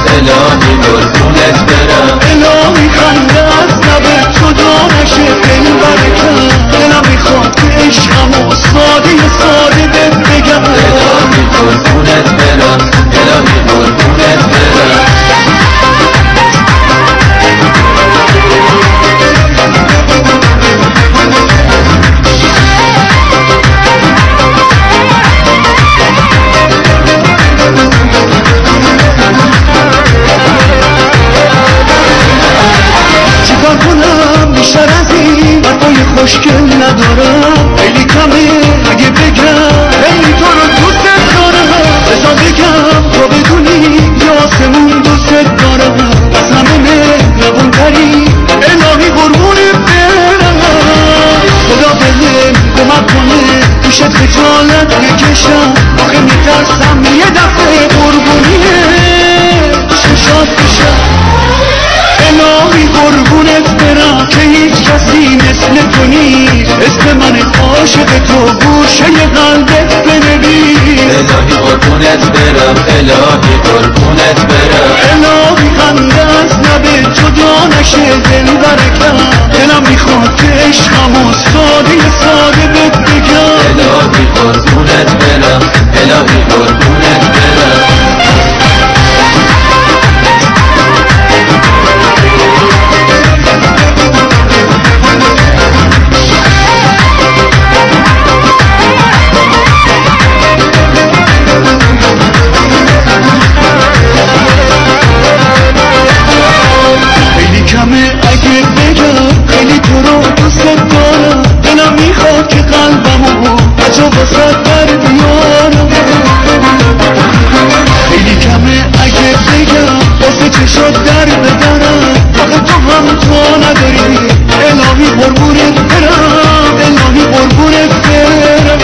الهی قربونت برم الهی خنده از لب تو دانشه دل برکن دلم میخواد که عشقمو ساده ساده بهت بگم الهی قربونت برم الهی قربونت برم چیکار کنم بیشتر از این حرفای خوشگل ندارم خیلی کمه اگه بگم خیلی تو رو دوست دارم بذار بگم تو بدونی یا آسمون دوست دارم از همه مهربون تری الهی قربونت برم خدا بهم کمک کنه دوشت خجالت نکشم آخه میترسم یه دفعه قربونیه ششات بشم الهی قربونت برم که هیچ کسی مثل تو نیست اسم من عاشق تو گوشه قلبت بنویس الهی قربونت برم الهی قربونت برم الهی خنده از لب جدا نشه دل برکن دلم میخواد که عشقمو ساده ساده بهت بگم الهی قربونت برم الهی قربونت برم خیلی کمه اگه بگم خیلی تو رو دوست دارم دلم میخواد که قلبمو بجا واسه در بیارم خیلی کمه اگه بگم واسه چشات در بدارم آخه تو هم تو نداری الهی قربونت برم الهی قربونت برم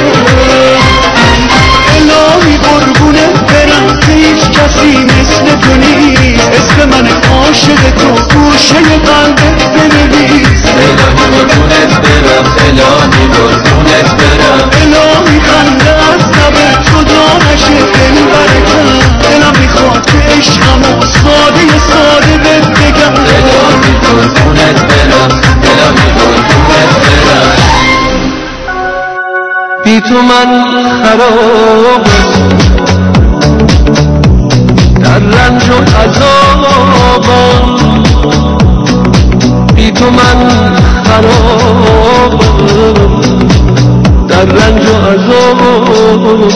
الهی قربونت برم که هیچ کسی مثل تو نیست اسم من عاشق تو گوشه قلبت بنویس الهی قربونت برم الهی قربونت برم الهی خنده از لب تو دانشه دل برکن دلم میخواد که عشقمو ساده ساده بهت بگم الهی قربونت برم الهی قربونت برم بی تو من خراب در رنج و عذابم بی تو من خراب در رنج و عذابم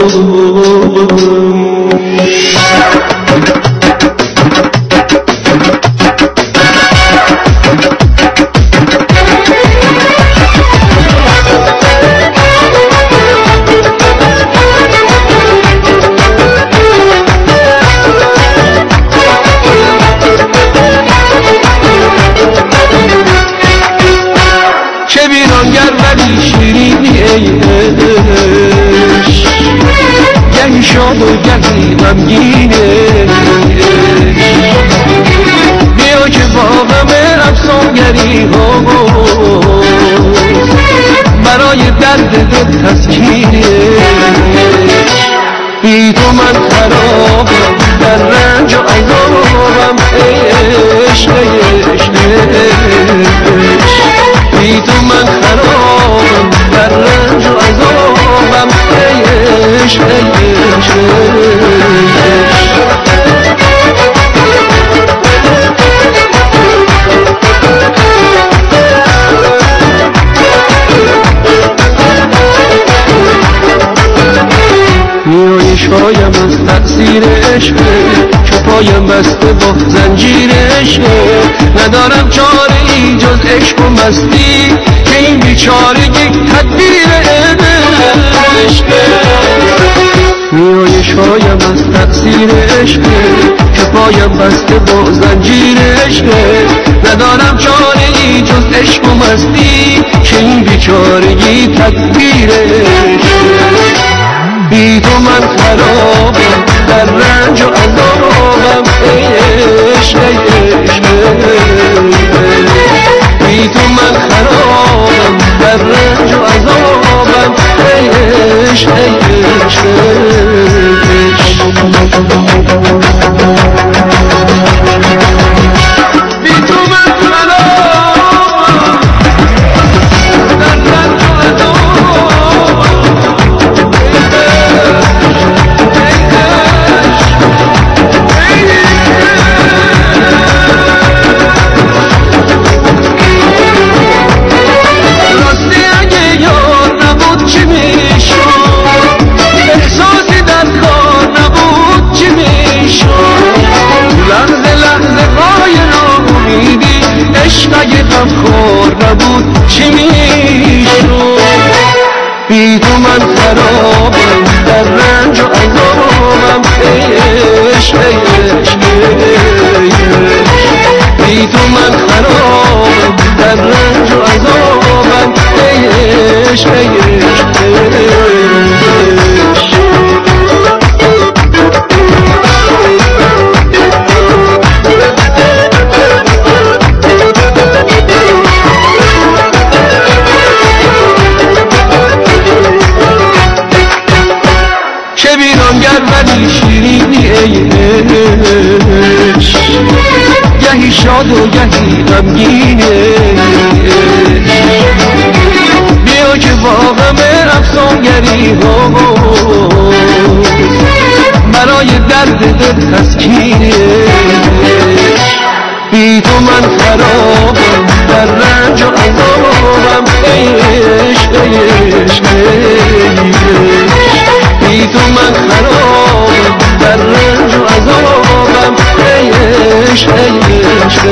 چه ویرانگر ولی شیرینی ای عشق گهی شاد و گهی غمگین بیا که با غم افسانگری ها برای درد دل تسکین بی تو من خرابم در رنج و عذابم عشق عشق بی تو من خرابم در رنج و عذابم عشق میای شایم از تقصیر عشق که پایم بسته با زنجیر عشق ندارم چاره ای جز عشق و مستی که این بیچارگی تدبیر عشق میای شایم از تقصیر عشق که پایم بسته با زنجیر عشق ندارم چاره ای جز عشق و مستی که این بیچارگی تدبیر عشق بی تو من خرابم در رنج و عذابم عشق عشق بی تو من خرابم در رنج و عذابم عشق عشق چه ویرانگر ولی شیرینی ای عشق، گهی شاد و گهی غمگین بیا که واقعم افسانگری ها برای درد دل تسکین بی تو من خرابم در رنج و عذابم ای عشق ای عشق بی تو من خرابم در رنج و عذابم ای عشق ای عشق.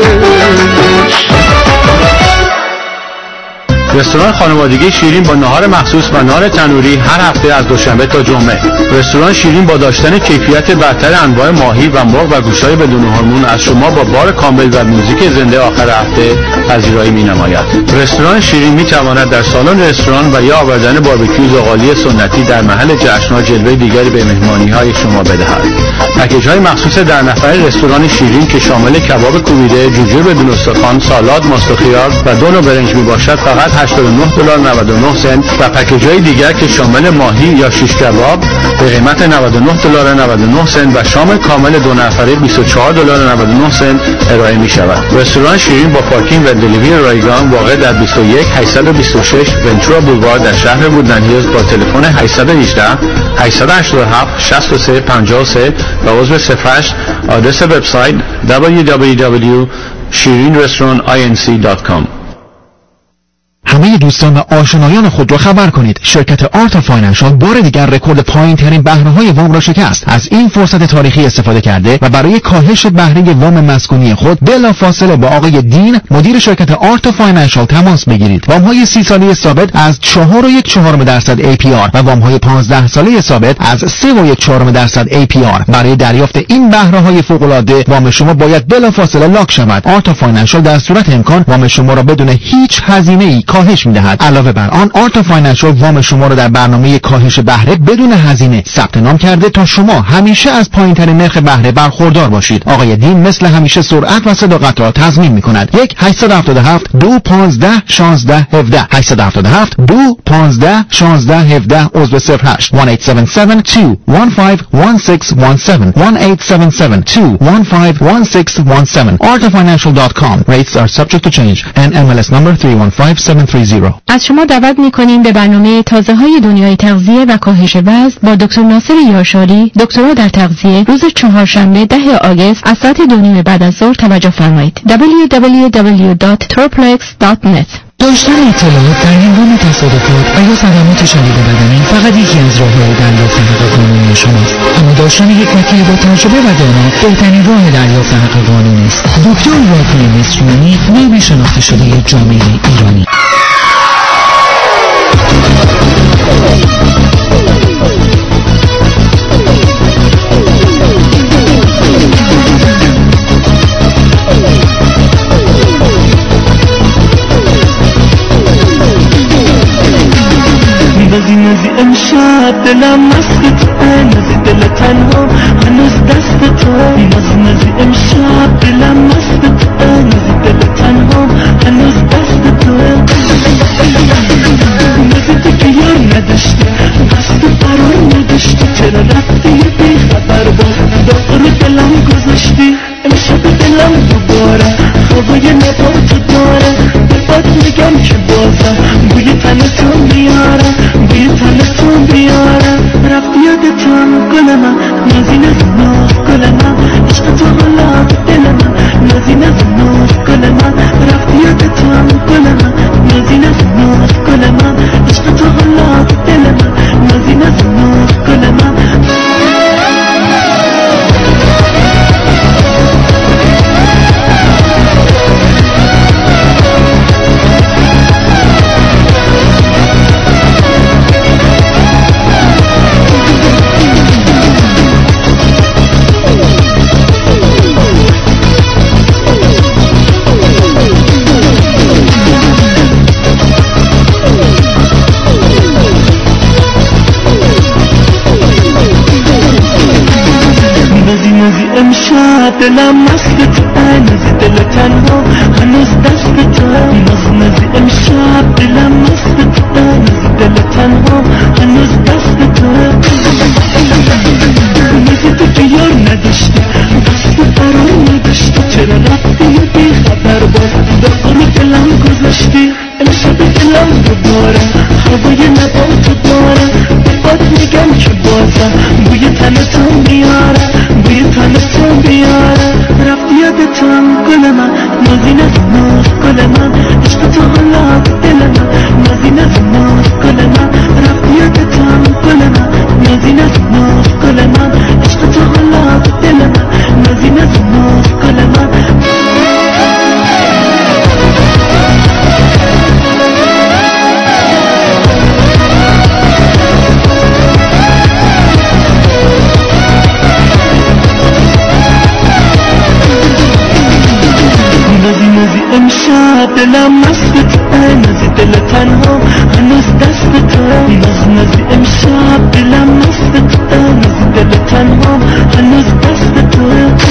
رستوران خانوادگی شیرین با نهار مخصوص و نهار تنوری هر هفته از دوشنبه تا جمعه. رستوران شیرین با داشتن کیفیت برتر انواع ماهی و مرغ و گوشت‌های بدون هورمون از شما با بار کامل و موزیک زنده آخر هفته پذیرایی می‌نماید. رستوران شیرین می‌تواند در سالن رستوران و یا آوردن باربیکیو زغالی سنتی در محل جشن‌ها جلوه دیگری به مهمانی‌های شما بدهد. پکیج‌های مخصوص در نفره رستوران شیرین که شامل کباب کوبیده، جوجه بدون استخوان، سالاد، ماست و خیار و دو نوع برنج میباشد فقط $89.99 و پکیج‌های دیگر که شامل ماهی یا شیش کباب به قیمت $99.99 و شام کامل دو نفره $24.99 ارائه می‌شود. رستوران شیرین با پارکینگ و دلیوری رایگان واقع در 21826 ونچورا بولوار در شهر وودلند هیلز با تلفن 818 887 6353 و عضو 08 آدرس وبسایت www.shirinrestaurantinc.com. همه دوستان و آشنایان خود را خبر کنید شرکت آرتا فاینانشال بار دیگر رکورد پایین ترین بهره‌های وام را شکست. از این فرصت تاریخی استفاده کرده و برای کاهش بهره وام مسکونی خود بلافاصله با آقای دین مدیر شرکت آرتا فاینانشال تماس بگیرید. وام‌های 30 ساله ثابت از 4.1% APR و وام‌های 15 ساله ثابت از 3.4% APR. برای دریافت این بهره‌های فوق‌العاده وام شما باید بلافاصله لاک شود. آرتا فاینانشال در صورت امکان وام شما را بدون هیچ هزینه‌ای کاهش می‌دهد. علاوه بر آن آرتا فاینانشال وام شما را در برنامه کاهش بهره بدون هزینه ثبت نام کرده تا شما همیشه از پایین‌ترین نرخ بهره برخوردار باشید. آقای دین مثل همیشه سرعت و صداقت را تضمین می‌کند. 1-877-215-1617 877-215-1617 عضو 08 1-877-215-1617 1-877-215-1617 artafinancial.com. Rates are subject to change and MLS number 315730. از شما دعوت می‌کنیم به برنامه تازه‌های دنیای تغذیه و کاهش وزن با دکتر ناصر یاشاری، دکترا در تغذیه، روز چهارشنبه 10 آگوست از ساعت 2:30 بعد از ظهر توجه فرمایید. www.turplex.net. داشتن اطلاعات در هنگام تصادفات و یا صدمات شدید بدنی فقط یکی از راه‌های دریافت حق قانونی شماست، اما داشتن یک وکیل با تجربه و دانا بهترین راه دریافت حق قانونی است. دکتر راکون مصریانی، نام شناخته شده جامعه ایرانی. نزی امشب دلم مست توه، نزی دل تنها هنوز دست توه. نزی امشب دلم مست توه، نزی دل تنها هنوز دست توه. نزی تو که یار نداشته، دست فرار نداشته، چرا رفتی بی خبر باز داغ رو دلم گذاشتی. امشب دلم دوباره خوابای نباتو داره، بهت میگم که بازم بوی تن تو بیاره، بوی تن تو بیاره. رفت یادتم گل من، نازی نزناز گل من، عشق تو حالا دل من، نازی نزناز گل من. رفت یادتم گل من، نازی نزناز گل من، عشق تو حالا دل من، نازی نزناز گل من. امشب دلم مست تو نازی دل تنها هنوز دست تو نازی امشب دلم مست تو نازی دل تنها هنوز دست تو نازی تو که یار نداشتی دست قرار نداشتی چرا رفتی و بی خبر باز داغون دلم گذاشتی امشب دلم دوباره هوای نباتو داره باد میگم که بازم بوی تن تو میاره بوی تن تو میاره رفتی یادتم گل من نازی ناز گل من عشق تو حالا دل من نازی ناز گل من رفتی یادتم گل من نازی ناز گل من عشق تو حالا دل من نازی ناز گل من امشب دلم مست تو نازی دل تنها هنوز دست تو نازی امشب دلم مست تو نازی دل تنها هنوز دست تو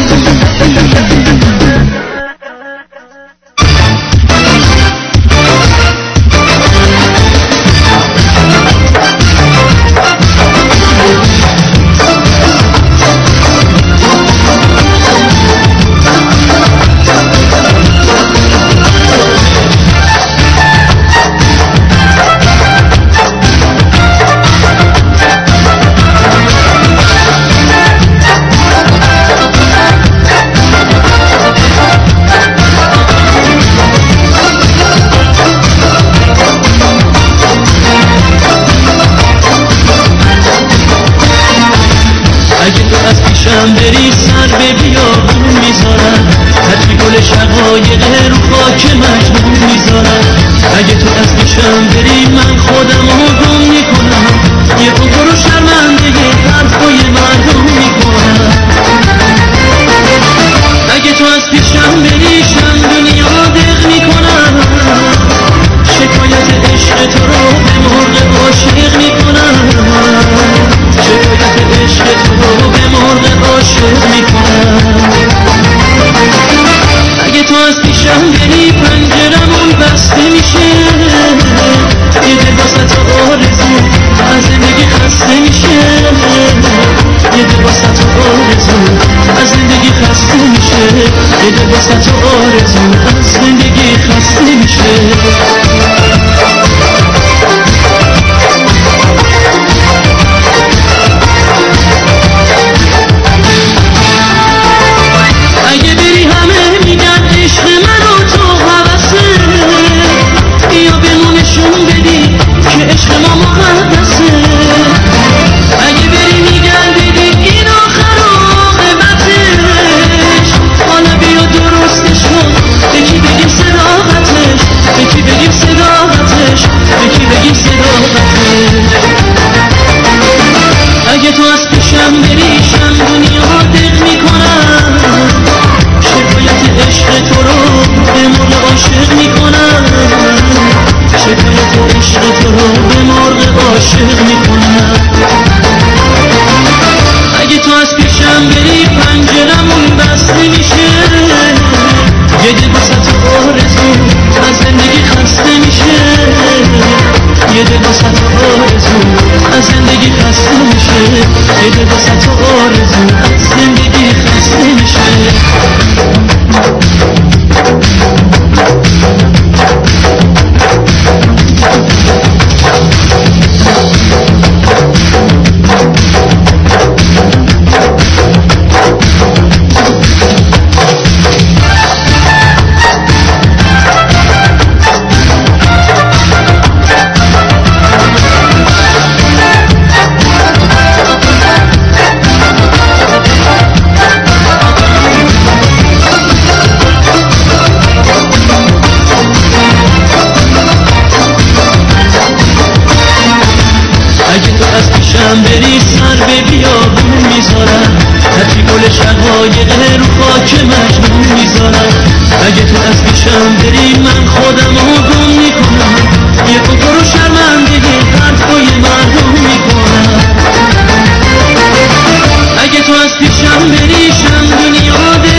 بری سر به بیابون میذارم هرچی گل شقایق رو خاک مجنون میذارم اگه تو از پیشم بری من خودم رو گم میکنم یه عمر رو شرمنده حرفای مردم میکنم اگه تو از پیشم بری شم دنیا دق میکنم شکایت عشق تو رو به مرغ عاشق میکنم شکایت عشق تو رو به مرغ عاشق میکنم اگه تو از پیشم بری پنجرمون بسته میشه یه دل واسه آرزو از زندگی خسته میشه یه دل واسه آرزو از زندگی خسته میشه یه دل واسه آرزو از زندگی خسته میشه اگه بری همه میگن عشق منو تو حوثه یا بهمونشون بدی که عشق ما مقدسه اگه بری میگن بدی این آخر عاقبتش حالا بیا درستش کن یکی بگیم صداقتش یکی بگیم صداقتش یکی بگیم صداقتش اگه تو از پیشم بری شم دنیا دق میکنم شکایت عشق تو رو به مرغ عاشق میکنم شکایت عشق تو رو به مرغ عاشق میکنم اگه تو از پیشم بری پنجرمون بسته میشه یه دل واسه تو آرزو از زندگی خسته میشه یه دل واسه تو آرزو از زندگی خسته میشه یه دل واسه تو آرزو از زندگی خسته میشه بری سر به بیابون میذارم هرچی گل شقایق رو خاک مجنون میذارم اگه تو از پیشم بری من خودم رو گم میکنم یه عمر رو شرمنده حرفای مردم میکنم اگه تو از پیشم بری شم دنیا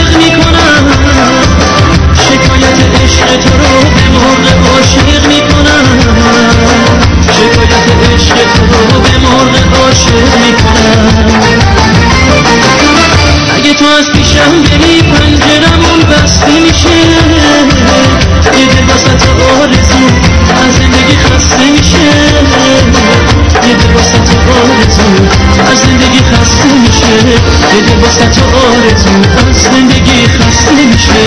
از پیشم بری پنجرمون بسته میشه یه دل وسط آرزو از زندگی خسته میشه یه دل وسط آرزو از زندگی خسته میشه یه دل وسط آرزو از زندگی خسته میشه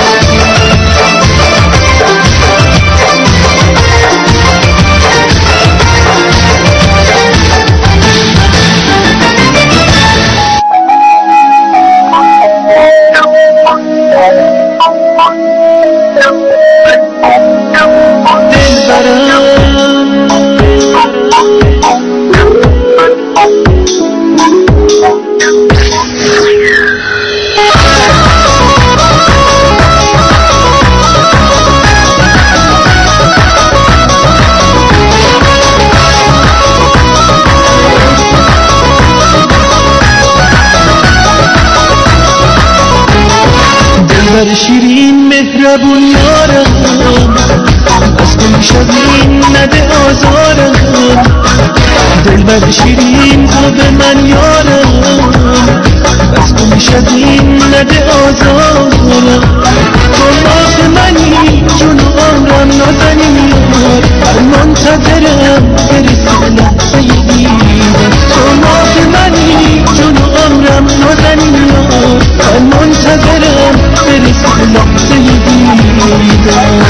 دلبر شیرین مهربون یارم از تو بیش از این نده آزارم دلبر شیرین تو به من یارم از تو بیش از این نده آزارم تو ماه منی جون و عمرم نازنین یار منتظرم برسه لحظه دیدن تو ماه منی جون و عمرم نازنین یار منتظرم برسه لحظه دیدن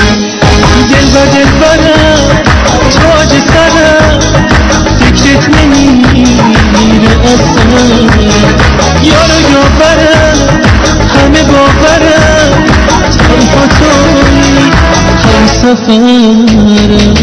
دلبرم تاج سرم فکرت نمیره از سرم یارو یاورم همه باورم تنها توی هم سفرم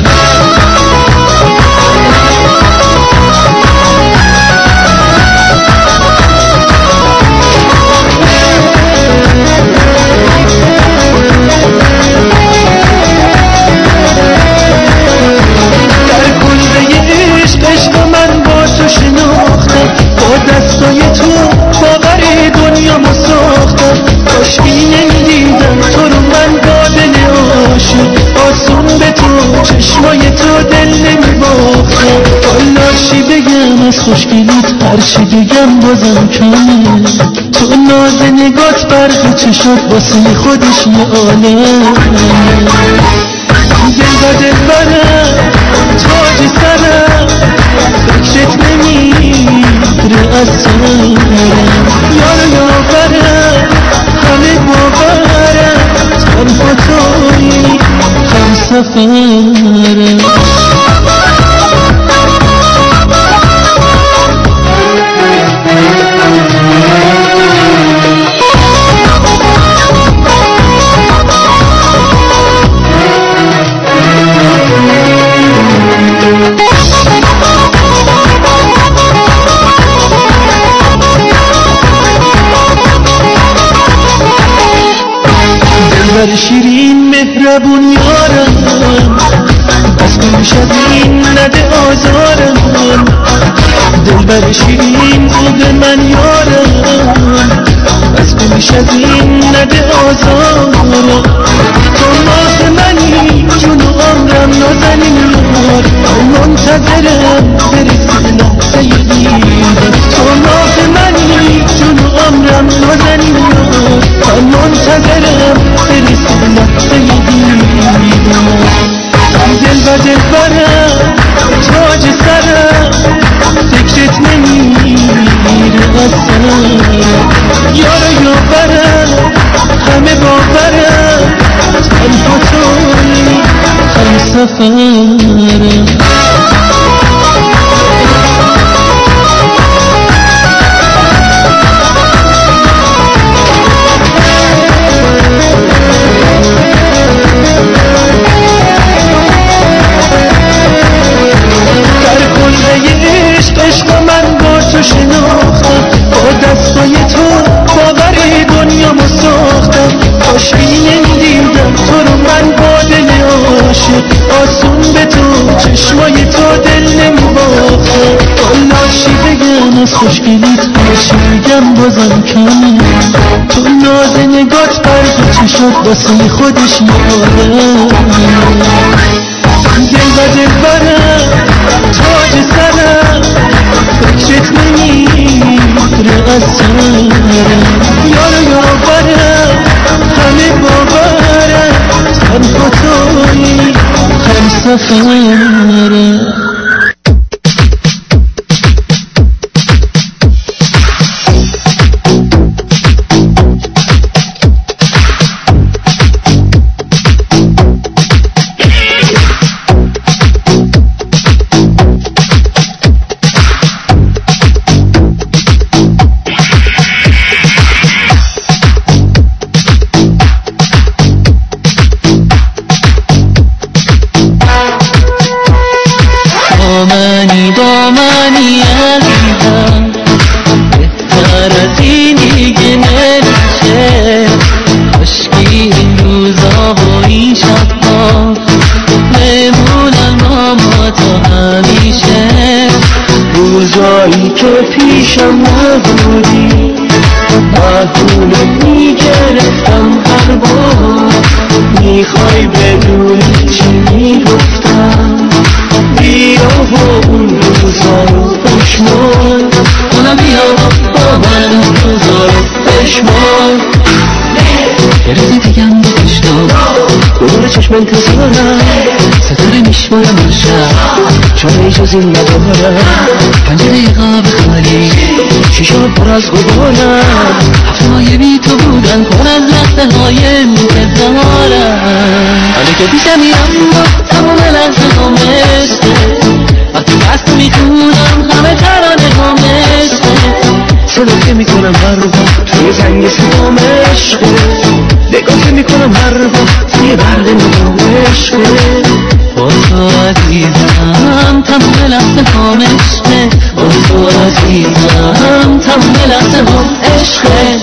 دستای تو باور دنیا ساختم کاش نمیدیدم تو رو من با دل عاشق آسون به تو چشمای تو دل نمیباختم والا چی بگم از خوشگلیت هرچی بگم بازم کمه تو ناز نگات برق چشات واسه خودش یه عالم دلبرم تاج سرم فکرت نمیره از سرم یارو یاورم همه باورم تنها توی هم سفرم دلبر شیرین مهربون یارم از بیش از این نده آزارم دلبر شیرین تو به من یارم از بیش از این نده آزارم تو ماه منی جون و عمرم نازنین یار منتظرم برسه لحظه دیدن تو ماه منی جون و عمرم نازنین یار منتظرم برسه لحظه دیدن دلبرم تاج سرم فکرت نمیره از سرم یارو یاورم همه باورم تنها توی هم سفرم عشق من با تو شناختم با دستای تو باور دنیا ساختم کاش نمیدیدم تو رو من با دل عاشق آسون به تو چشمای تو دل نمیباختم والا چی بگم از خوشگلیت هرچی بگم بازم کمه تو ناز نگات برق چشات واسه خودش یاره دلبرم تاج سرم فکرت نمیره فکر اثره یارو برم همه باورم تنها تویی هم سفره دامنی عزیزم بهتر از اینی که نمیشه کاشکی این روزا و این شبها بمونن با ما تا همیشه روزایی که پیشم نبودی بهونت میگرفتم هر بار میخوای بدونی چی میگفتم بیا و اون روزا رو بشمار حالا بیا با من اون روزا رو بشمار یه روزی دیگم بکشتم دور چشم انتظارم ستاره میشمارم هر شب چاره جز این ندارم پنجره قاب خالی شیشه پر از غبارم هفته‌های بی تو بودن پر از لحظه های انتظارم حالی که پیشم میرم تمام لحظه ها مثله وقتی دست میتونم همه ترانه ها مثله صدا که میکنم هر وقت توی زنگ سلام عشقه نگاه که میکنم هر وقت توی برق نگام عشقه با تو عزیزم تمام لحظه ها عشقه با تو عزیزم تمام لحظه ها عشقه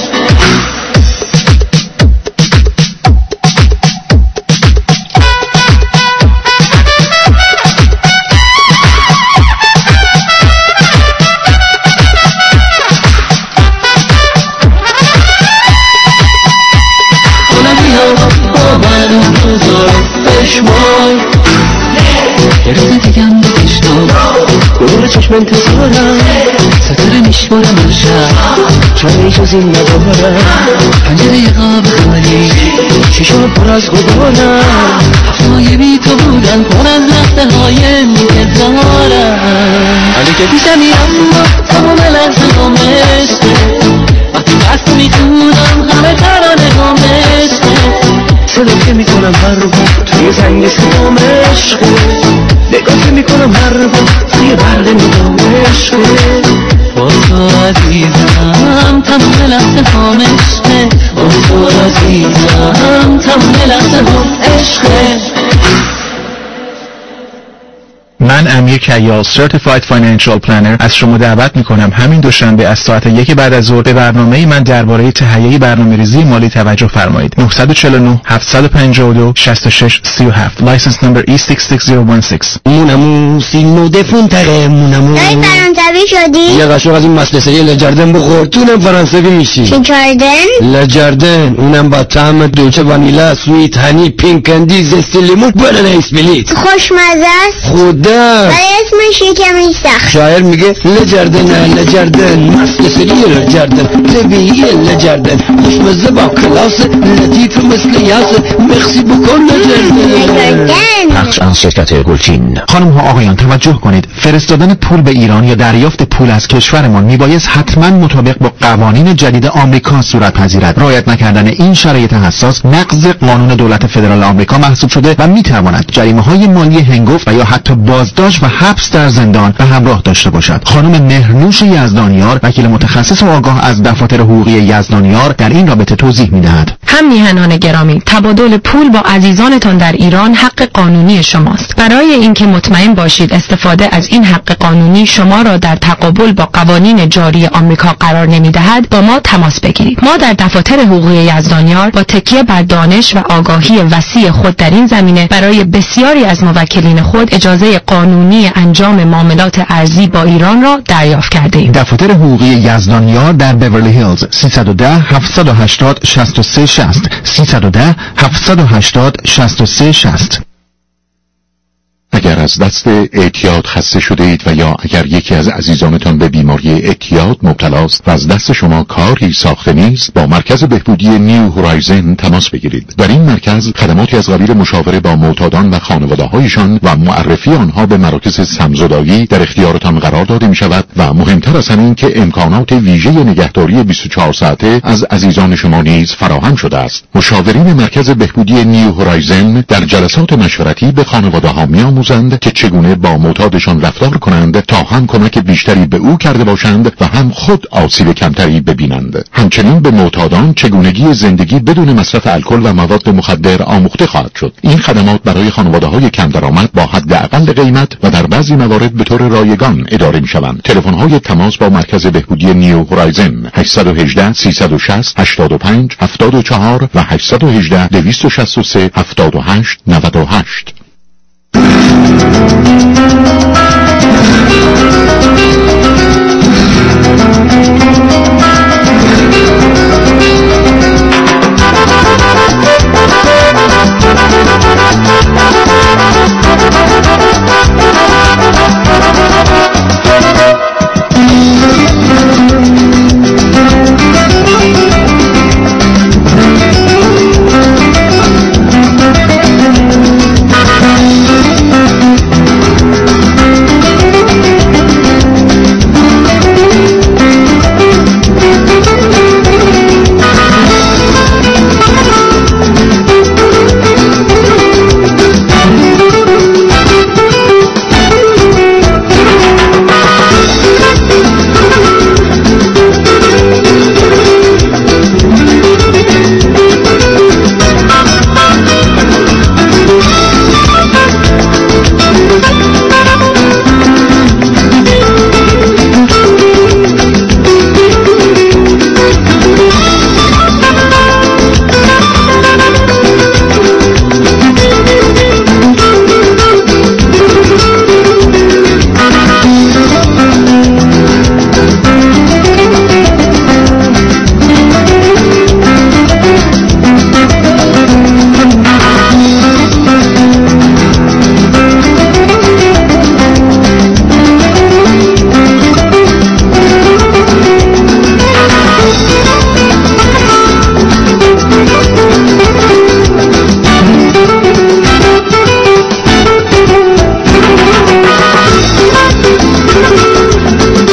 یه روز دیگم بکشتم دور چشم انتظارم ستاره میشمارم هر شب چاره جز این ندارم پنجره قاب خالی شیشه پر از غبارم هفته‌های بی تو بودن پر از لحظه های انتظارم حالی که پیشم میرم تمام لحظه ها مثله وقتی دست میتونم همه ترانه ها مثله صدا که میکنم هر وقت توی زنگ سلام عشقه نگاه که میکنم هر وقت توی برق نگام عشقه با تو عزیزم تمام لحظه ها عشقه با تو عزیزم تمام لحظه ها عشقه من امیر کیال Certified Financial Planner از شما دعوت میکنم همین دوشنبه از ساعت 1 بعد از ظهر به برنامه من درباره تهیه برنامه‌ریزی مالی توجه فرمایید. 949 752 6637 License number E66016. مونمو سینو دفونتره مونمو دایی فرانسوی شدی؟ یه قشق از این مسلسلی لجردن بخور تونم فرانسوی میشی. چیکاردن؟ لجردن اونم با طعم دولچه وانیلا سویت هنی پینک اندی زستی لیمون بنانا اسپلیت خوشمزه است؟ خدا ولی اسمش یکمی سخت. شاعر میگه لجردن لجردن مسلسلی لجردن طبیعی لجردن خوشمزه با کلاس لطیف مثل یاس مخسی بکن لجردن. پخش از شرکت گلچین. خانم ها آقایان توجه کنید، فرستادن پول به ایران یا دریافت پول از کشورمان میبایست حتما مطابق با قوانین جدید آمریکا صورت پذیرد. رعایت نکردن این شرایط حساس نقض قانون دولت فدرال آمریکا محسوب شده و میتواند جریمه‌های مالی هنگفت و یا حتی بازداشت و حبس در زندان به همراه داشته باشد. خانم مهرنوش یزدانیار وکیل متخصص و آگاه از دفاتر حقوقی یزدانیار در این رابطه توضیح میدهد. هم میهنان گرامی، تبادل پول با عزیزانتان در ایران حق قانونی شماست. برای اینکه مطمئن باشید استفاده از این حق قانونی شما را در تقابل با قوانین جاری آمریکا قرار نمیدهد، با ما تماس بگیرید. ما در دفاتر حقوقی یزدانیار با تکیه بر دانش و آگاهی وسیع خود در این زمینه برای بسیاری از موکلین خود اجازه قانونی انجام معاملات ارزی با ایران را دریافت کرده‌ایم. دفاتر حقوقی یزدانیار در بیورلی هیلز 310 780 6360 310 780 6360. اگر از دست اعتیاد خسته شده اید و یا اگر یکی از عزیزانتان به بیماری اعتیاد مبتلاست و از دست شما کاری ساخته نیست، با مرکز بهبودی نیو هورایزن تماس بگیرید. در این مرکز خدماتی از قبیل مشاوره با معتادان و خانواده‌هایشان و معرفی آنها به مراکز سمزدایی در اختیارتان قرار داده می شود و مهمتر از همین که امکانات ویژه نگهداری 24 ساعته از عزیزان شما نیز فراهم شده است. مشاورین مرکز بهبودی نیو هورایزن در جلسات مشورتی به خانواده‌ها می‌آموزند که چگونه با معتادشان رفتار کنند تا هم کمک بیشتری به او کرده باشند و هم خود آسیب کمتری ببینند. همچنین به معتادان چگونگی زندگی بدون مصرف الکل و مواد مخدر آموخته خواهد شد. این خدمات برای خانواده‌های کم درآمد با حداقل قیمت و در بعضی موارد به طور رایگان اداره می‌شوند. تلفن‌های تماس با مرکز بهبودی نیو هورایزن 818 360 85 74 و 818 263 78 98.